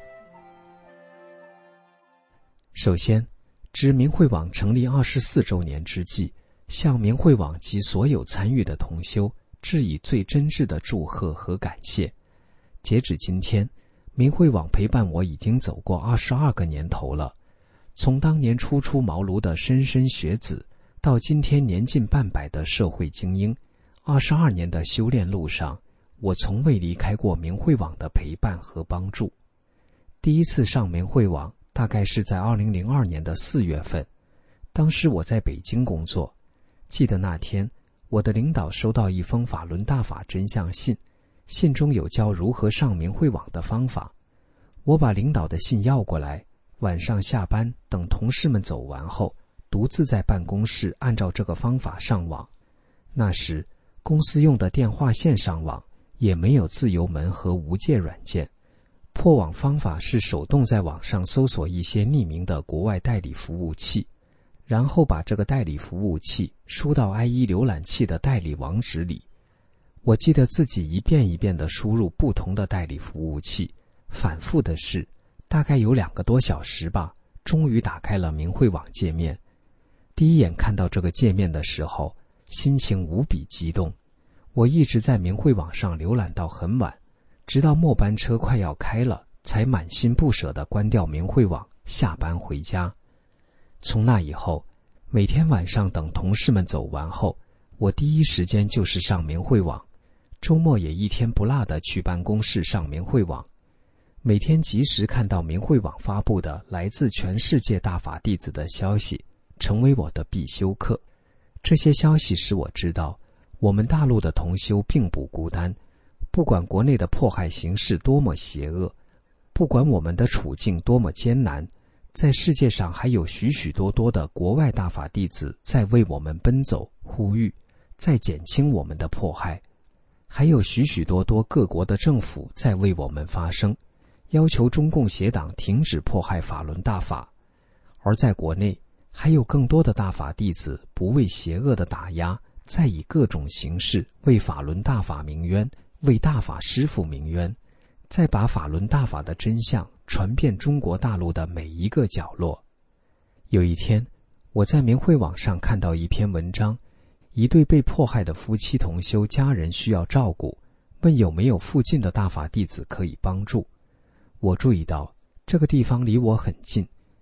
首先，值明慧网成立二十四周年之际，向明慧网及所有参与的同修致以最真挚的祝贺和感谢。截止今天，明慧网陪伴我已经走过二十二个年头了。从当年初出茅庐的莘莘学子，到今天年近半百的社会精英，二十二年的修炼路上，我从未离开过明慧网的陪伴和帮助。第一次上明慧网大概是在二零零二年的四月份，当时我在北京工作。记得那天，我的领导收到一封法轮大法真相信，信中有教如何上明慧网的方法。我把领导的信要过来，晚上下班等同事们走完后，独自在办公室按照这个方法上网。那时公司用的电话线上网，也没有自由门和无界软件。破网方法是手动在网上搜索一些匿名的国外代理服务器，然后把这个代理服务器输到 I E 浏览器的代理网址里。我记得自己一遍一遍地输入不同的代理服务器，反复的试，大概有两个多小时吧，终于打开了明慧网界面。第一眼看到这个界面的时候，心情无比激动。我一直在明慧网上浏览到很晚，直到末班车快要开了，才满心不舍地关掉明慧网，下班回家。从那以后，每天晚上等同事们走完后，我第一时间就是上明慧网，周末也一天不落地去办公室上明慧网。每天及时看到明慧网发布的来自全世界大法弟子的消息，成为我的必修课。这些消息使我知道，我们大陆的同修并不孤单，不管国内的迫害形势多么邪恶，不管我们的处境多么艰难，在世界上还有许许多多的国外大法弟子在为我们奔走呼吁，在减轻我们的迫害，还有许许多多各国的政府在为我们发声，要求中共邪党停止迫害法轮大法。而在国内，还有更多的大法弟子不畏邪恶的打压，在以各种形式为法轮大法鸣冤，为大法师父鸣冤，再把法轮大法的真相传遍中国大陆的每一个角落。有一天，我在明慧网上看到一篇文章，一对被迫害的夫妻同修家人需要照顾，问有没有附近的大法弟子可以帮助。我注意到这个地方离我很近，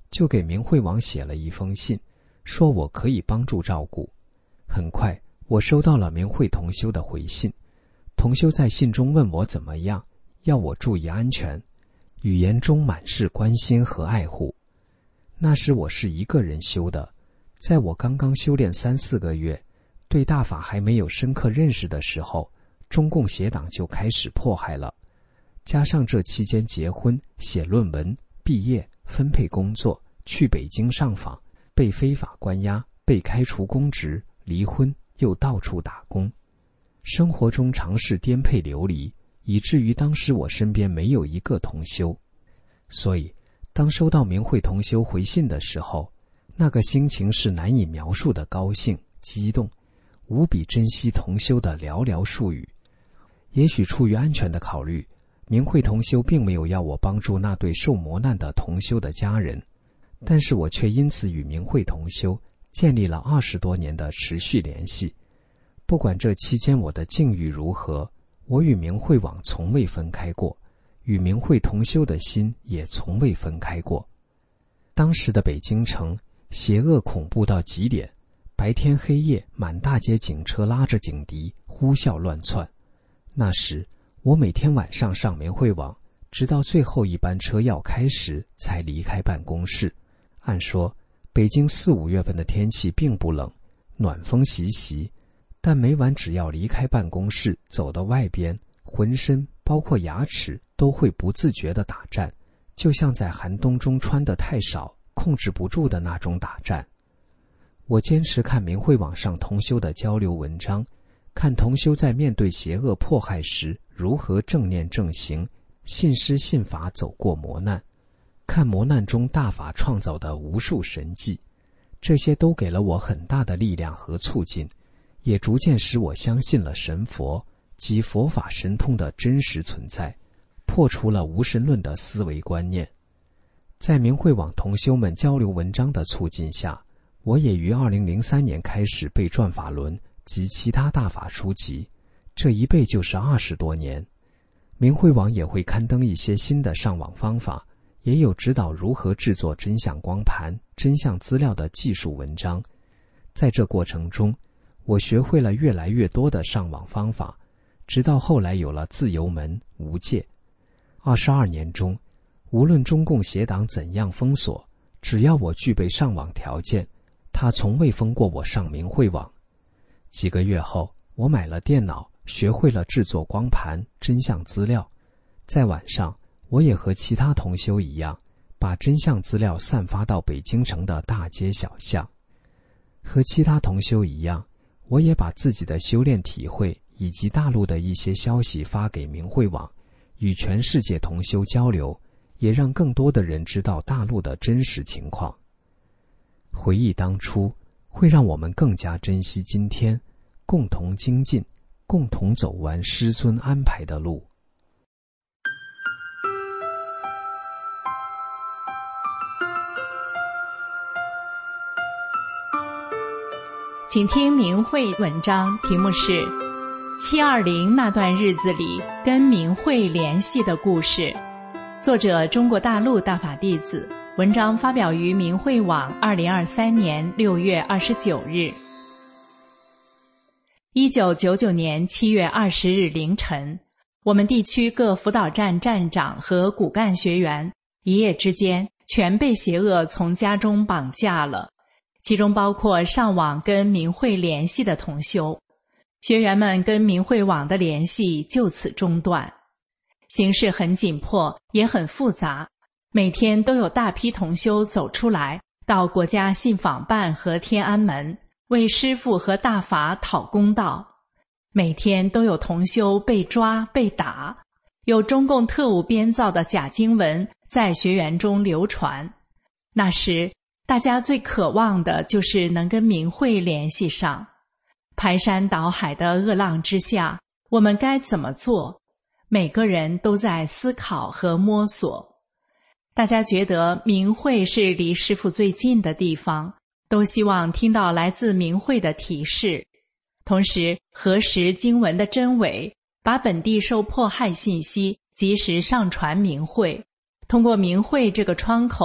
就给明惠王写了一封信，说我可以帮助照顾。很快，我收到了明惠同修的回信。同修在信中问我怎么样，要我注意安全，语言中满是关心和爱护。那时我是一个人修的，在我刚刚修炼三四个月，对大法还没有深刻认识的时候，中共邪党就开始迫害了。加上这期间结婚、写论文、毕业、分配工作、去北京上访，被非法关押，被开除公职，离婚，又到处打工，生活中常是颠沛流离，以至于当时我身边没有一个同修。所以当收到明慧同修回信的时候，那个心情是难以描述的高兴、激动，无比珍惜同修的寥寥数语。也许出于安全的考虑，明慧同修并没有要我帮助那对受磨难的同修的家人，但是我却因此与明慧同修建立了二十多年的持续联系。不管这期间我的境遇如何，我与明慧网从未分开过，与明慧同修的心也从未分开过。当时的北京城邪恶恐怖到极点，白天黑夜满大街警车拉着警笛呼啸乱窜。那时我每天晚上上明慧网，直到最后一班车要开时才离开办公室。按说北京四五月份的天气并不冷，暖风习习，但每晚只要离开办公室走到外边，浑身包括牙齿都会不自觉地打颤，就像在寒冬中穿得太少控制不住的那种打颤。我坚持看明慧网上同修的交流文章，看同修在面对邪恶迫害时如何正念正行，信师信法走过磨难，看磨难中大法创造的无数神迹，这些都给了我很大的力量和促进，也逐渐使我相信了神佛及佛法神通的真实存在，破除了无神论的思维观念。在明慧网同修们交流文章的促进下，我也于二零零三年开始背转法轮及其他大法书籍，这一背就是二十多年。明慧网也会刊登一些新的上网方法，也有指导如何制作真相光盘、真相资料的技术文章。在这过程中，我学会了越来越多的上网方法，直到后来有了自由门、无界。二十二年中，无论中共邪党怎样封锁，只要我具备上网条件，他从未封过我上明慧网。几个月后，我买了电脑，学会了制作光盘、真相资料。在晚上，我也和其他同修一样，把真相资料散发到北京城的大街小巷。和其他同修一样，我也把自己的修炼体会以及大陆的一些消息发给明慧网，与全世界同修交流，也让更多的人知道大陆的真实情况。回忆当初，会让我们更加珍惜今天，共同精进，共同走完师尊安排的路。 请听明慧文章，题目是七二零那段日子里跟明慧联系的故事，作者中国大陆大法弟子，文章发表于明慧网二零二三年六月二十九日。一九九九年七月二十日凌晨，我们地区各辅导站站长和骨干学员一夜之间全被邪恶从家中绑架了，其中包括上网跟明慧联系的同修。学员们跟明慧网的联系就此中断。形势很紧迫，也很复杂，每天都有大批同修走出来，到国家信访办和天安门为师父和大法讨公道。每天都有同修被抓被打，有中共特务编造的假经文在学员中流传。那时大家最渴望的就是能跟明慧联系上。排山倒海的恶浪之下，我们该怎么做？每个人都在思考和摸索。大家觉得明慧是离师父最近的地方，都希望听到来自明慧的提示，同时核实经文的真伪，把本地受迫害信息及时上传明慧，通过明慧这个窗口，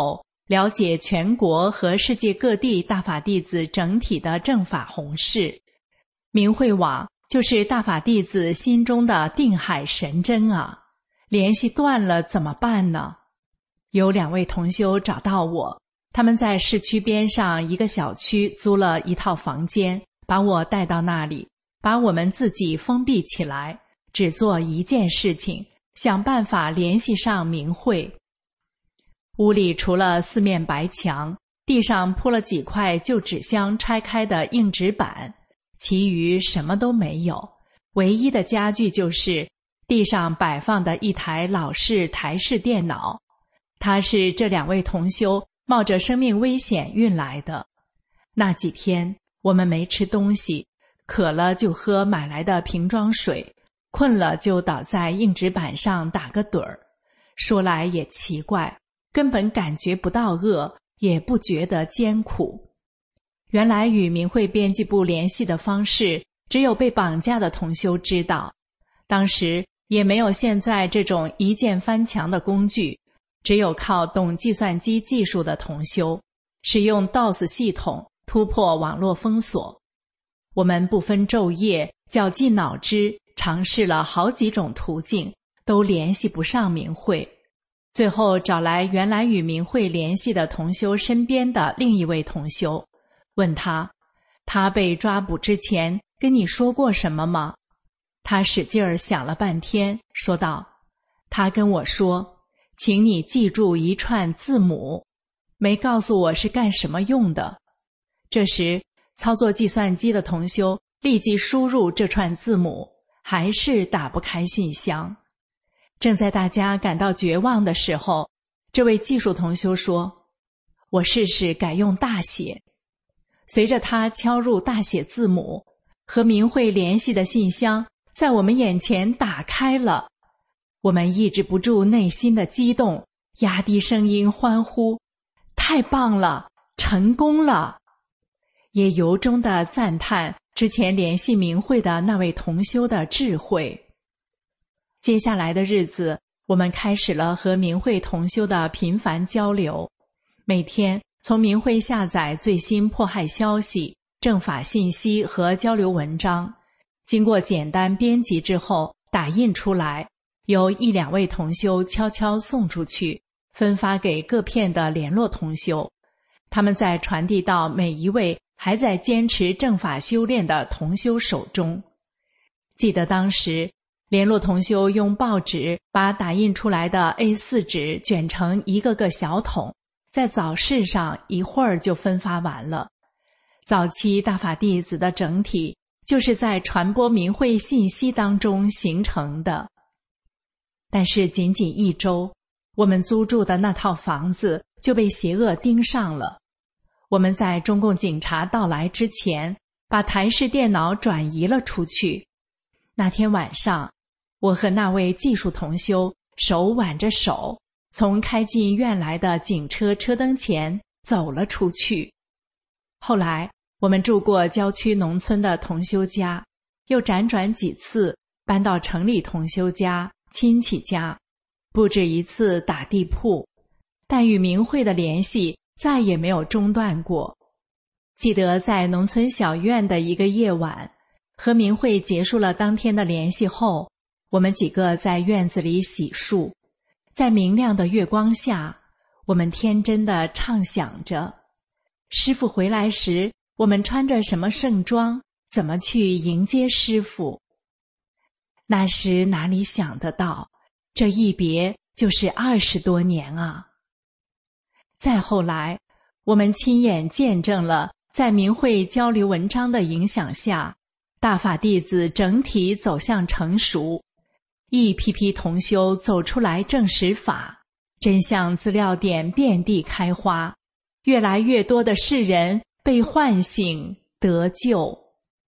了解全国和世界各地大法弟子整体的正法弘誓。明慧网就是大法弟子心中的定海神针啊，联系断了怎么办呢？有两位同修找到我，他们在市区边上一个小区租了一套房间，把我带到那里，把我们自己封闭起来，只做一件事情，想办法联系上明慧。屋里除了四面白墙，地上铺了几块旧纸箱拆开的硬纸板，其余什么都没有，唯一的家具就是地上摆放的一台老式台式电脑，它是这两位同修冒着生命危险运来的。那几天我们没吃东西，渴了就喝买来的瓶装水，困了就倒在硬纸板上打个盹儿。说来也奇怪，根本感觉不到饿，也不觉得艰苦。原来与明慧编辑部联系的方式，只有被绑架的同修知道。当时也没有现在这种一键翻墙的工具，只有靠懂计算机技术的同修，使用 D O S 系统突破网络封锁。我们不分昼夜，绞尽脑汁，尝试了好几种途径，都联系不上明慧。最后找来原来与明慧联系的同修身边的另一位同修，问他，他被抓捕之前跟你说过什么吗？他使劲儿想了半天，说道，他跟我说，请你记住一串字母，没告诉我是干什么用的。这时操作计算机的同修立即输入这串字母，还是打不开信箱。正在大家感到绝望的时候，这位技术同修说，我试试改用大写。随着他敲入大写字母，和明慧联系的信箱在我们眼前打开了。我们抑制不住内心的激动，压低声音欢呼，太棒了，成功了！也由衷地赞叹之前联系明慧的那位同修的智慧。接下来的日子，我们开始了和明慧同修的频繁交流，每天从明慧下载最新迫害消息、正法信息和交流文章，经过简单编辑之后打印出来，由一两位同修悄悄送出去，分发给各片的联络同修，他们再传递到每一位还在坚持正法修炼的同修手中。记得当时联络同修用报纸把打印出来的 A 四 纸卷成一个个小桶，在早市上一会儿就分发完了。早期大法弟子的整体就是在传播明慧信息当中形成的。但是仅仅一周，我们租住的那套房子就被邪恶盯上了。我们在中共警察到来之前，把台式电脑转移了出去。那天晚上，我和那位技术同修手挽着手，从开进院来的警车车灯前走了出去。后来我们住过郊区农村的同修家，又辗转几次搬到城里同修家、亲戚家，不止一次打地铺，但与明慧的联系再也没有中断过。记得在农村小院的一个夜晚，和明慧结束了当天的联系后，我们几个在院子里洗漱，在明亮的月光下，我们天真地畅想着，师父回来时，我们穿着什么盛装，怎么去迎接师父。那时哪里想得到，这一别就是二十多年啊！再后来，我们亲眼见证了在明慧交流文章的影响下，大法弟子整体走向成熟，一批批同修走出来证实法，真相资料点遍地开花，越来越多的世人被唤醒得救。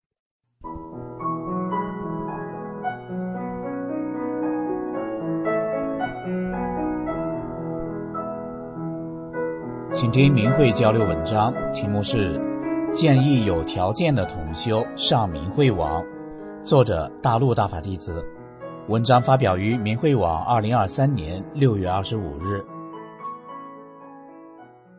请听明慧交流文章，题目是建议有条件的同修上明慧网，作者大陆大法弟子。文章发表于明慧网二零二三年六月二十五日。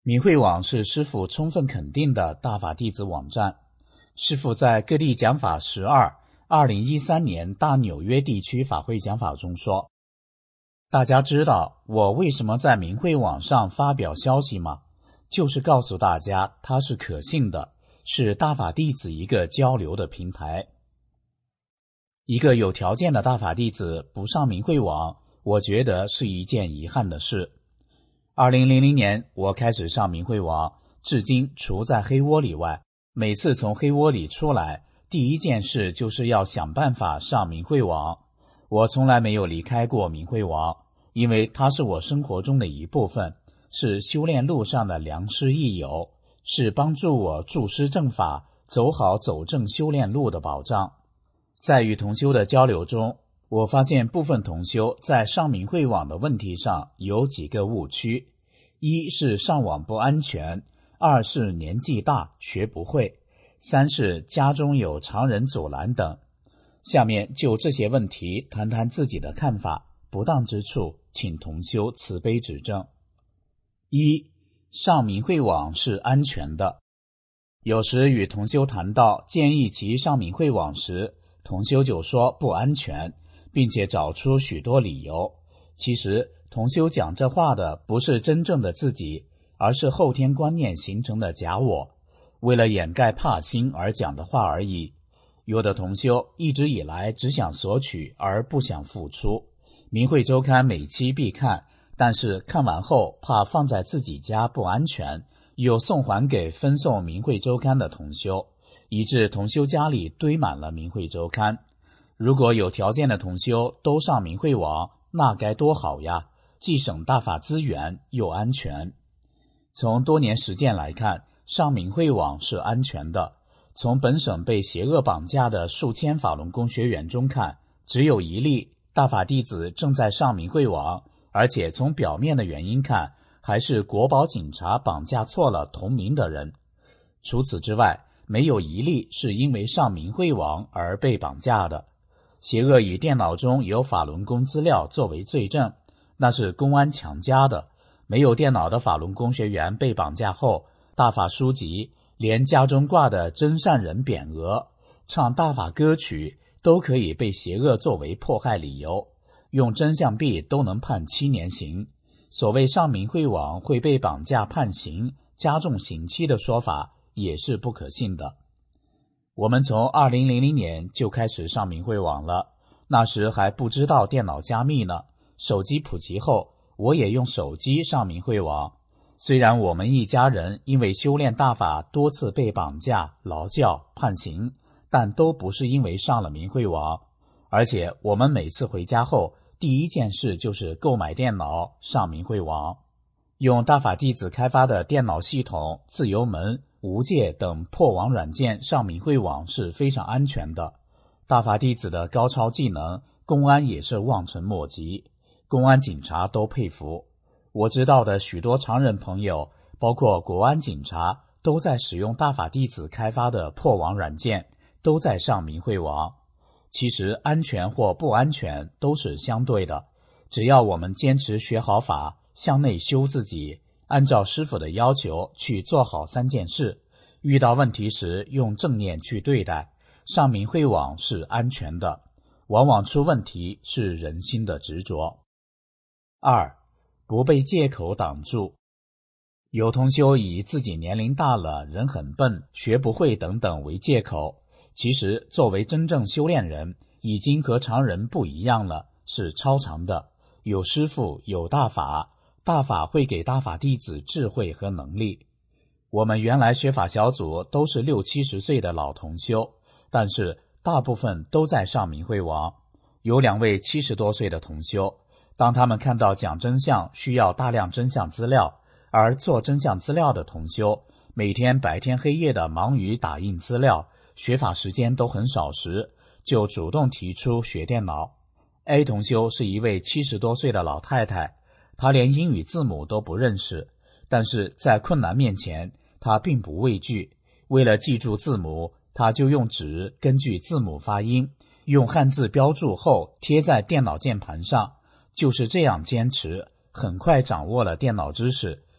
明慧网是师父充分肯定的大法弟子网站。师父在各地讲法十二二零一三年大纽约地区法会讲法中说，大家知道我为什么在明慧网上发表消息吗？就是告诉大家它是可信的，是大法弟子一个交流的平台。一个有条件的大法弟子不上明慧网，我觉得是一件遗憾的事。二零零零年我开始上明慧网，至今除在黑窝里外，每次从黑窝里出来，第一件事就是要想办法上明慧网。我从来没有离开过明慧网，因为它是我生活中的一部分，是修炼路上的良师益友，是帮助我助师正法，走好走正修炼路的保障。在与同修的交流中，我发现部分同修在上明慧网的问题上有几个误区：一是上网不安全，二是年纪大学不会，三是家中有常人阻拦等。下面就这些问题谈谈自己的看法，不当之处请同修慈悲指正。一，上明慧网是安全的。有时与同修谈到建议其上明慧网时，同修就说不安全，并且找出许多理由。其实同修讲这话的不是真正的自己，而是后天观念形成的假我，为了掩盖怕心而讲的话而已。有的同修一直以来只想索取而不想付出，明慧周刊每期必看，但是看完后怕放在自己家不安全，又送还给分送明慧周刊的同修，以致同修家里堆满了明慧周刊。如果有条件的同修都上明慧网，那该多好呀，既省大法资源又安全。从多年实践来看，上明慧网是安全的。从本省被邪恶绑架的数千法轮功学员中看，只有一例大法弟子正在上明慧网，而且从表面的原因看，还是国保警察绑架错了同名的人。除此之外，没有一例是因为上明慧网而被绑架的。邪恶以电脑中有法轮功资料作为罪证，那是公安强加的。没有电脑的法轮功学员被绑架后，大法书籍连家中挂的真善人匾额，唱大法歌曲都可以被邪恶作为迫害理由，用真相币都能判七年刑。所谓上明慧网会被绑架判刑，加重刑期的说法也是不可信的。我们从二零零零年就开始上明慧网了，那时还不知道电脑加密呢。手机普及后，我也用手机上明慧网。虽然我们一家人因为修炼大法多次被绑架、劳教、判刑，但都不是因为上了明慧网。而且我们每次回家后，第一件事就是购买电脑上明慧网。用大法弟子开发的电脑系统、自由门、无界等破网软件上明慧网是非常安全的。大法弟子的高超技能，公安也是望尘莫及，公安警察都佩服。我知道的许多常人朋友，包括国安警察，都在使用大法弟子开发的破网软件，都在上明慧网。其实安全或不安全都是相对的，只要我们坚持学好法，向内修自己，按照师父的要求去做好三件事，遇到问题时用正念去对待，上明慧网是安全的。往往出问题是人心的执着。二，不被借口挡住。有同修以自己年龄大了、人很笨、学不会等等为借口，其实作为真正修炼人，已经和常人不一样了，是超常的。有师父，有大法，大法会给大法弟子智慧和能力。我们原来学法小组都是六七十岁的老同修，但是大部分都在上明慧网。有两位七十多岁的同修，当他们看到讲真相需要大量真相资料，而做真相资料的同修每天白天黑夜的忙于打印资料，学法时间都很少时，就主动提出学电脑。 A 同修是一位七十多岁的老太太，她连英语字母都不认识，但是在困难面前她并不畏惧，为了记住字母，她就用纸根据字母发音，用汉字标注后贴在电脑键盘上，就是这样坚持，很快掌握了电脑知识，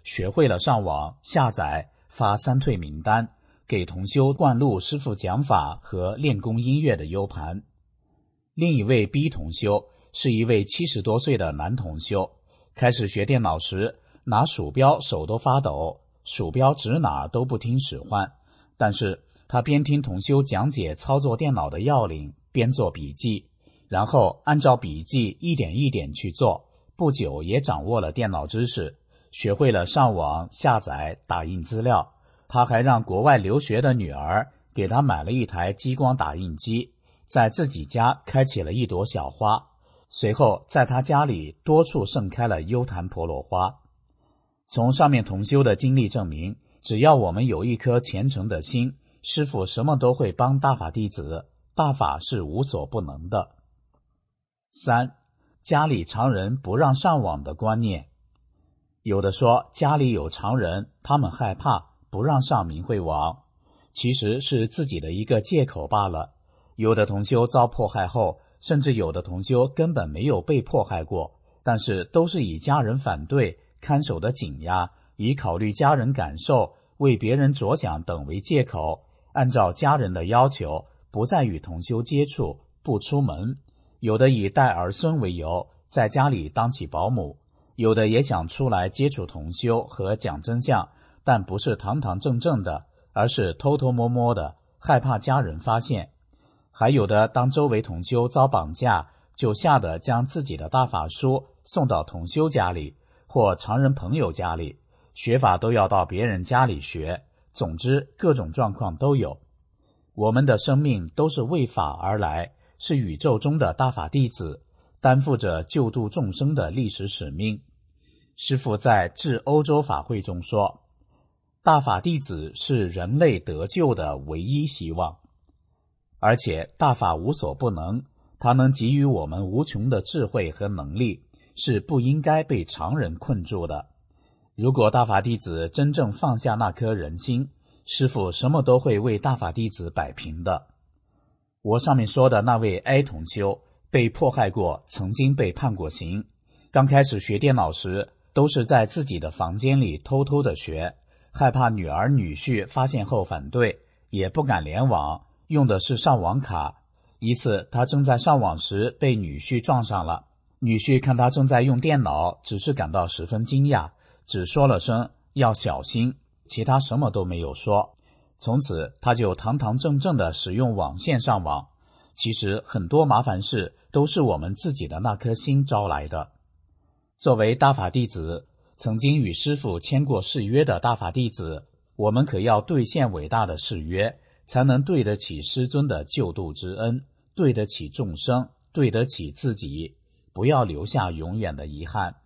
学会了上网下载发三退名单，给同修灌录师父讲法和练功音乐的 U 盘。另一位 B 同修是一位七十多岁的男同修，开始学电脑时拿鼠标手都发抖，鼠标指哪都不听使唤，但是他边听同修讲解操作电脑的要领，边做笔记，然后按照笔记一点一点去做，不久也掌握了电脑知识，学会了上网下载打印资料。他还让国外留学的女儿给他买了一台激光打印机，在自己家开启了一朵小花，随后在他家里多处盛开了幽檀婆罗花。从上面同修的经历证明，只要我们有一颗虔诚的心，师父什么都会帮大法弟子，大法是无所不能的。三、家里常人不让上网的观念。有的说家里有常人，他们害怕不让上明慧网，其实是自己的一个借口罢了。有的同修遭迫害后，甚至有的同修根本没有被迫害过，但是都是以家人反对、看守的紧压，以考虑家人感受、为别人着想等为借口，按照家人的要求不再与同修接触，不出门。有的以带儿孙为由，在家里当起保姆，有的也想出来接触同修和讲真相，但不是堂堂正正的，而是偷偷摸摸的，害怕家人发现。还有的当周围同修遭绑架，就吓得将自己的大法书送到同修家里或常人朋友家里，学法都要到别人家里学，总之各种状况都有。我们的生命都是为法而来，是宇宙中的大法弟子，担负着救度众生的历史使命。师父在致欧洲法会中说，大法弟子是人类得救的唯一希望，而且大法无所不能，它能给予我们无穷的智慧和能力，是不应该被常人困住的。如果大法弟子真正放下那颗人心，师父什么都会为大法弟子摆平的。我上面说的那位 A 同修被迫害过，曾经被判过刑，刚开始学电脑时都是在自己的房间里偷偷的学，害怕女儿女婿发现后反对，也不敢联网，用的是上网卡。一次他正在上网时被女婿撞上了，女婿看他正在用电脑，只是感到十分惊讶，只说了声要小心，其他什么都没有说。从此他就堂堂正正地使用网线上网。其实很多麻烦事都是我们自己的那颗心招来的。作为大法弟子，曾经与师父签过誓约的大法弟子，我们可要兑现伟大的誓约，才能对得起师尊的救度之恩，对得起众生，对得起自己，不要留下永远的遗憾。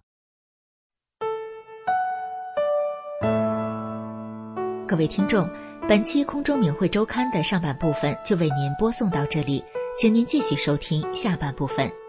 各位听众，本期空中明慧周刊的上半部分就为您播送到这里，请您继续收听下半部分。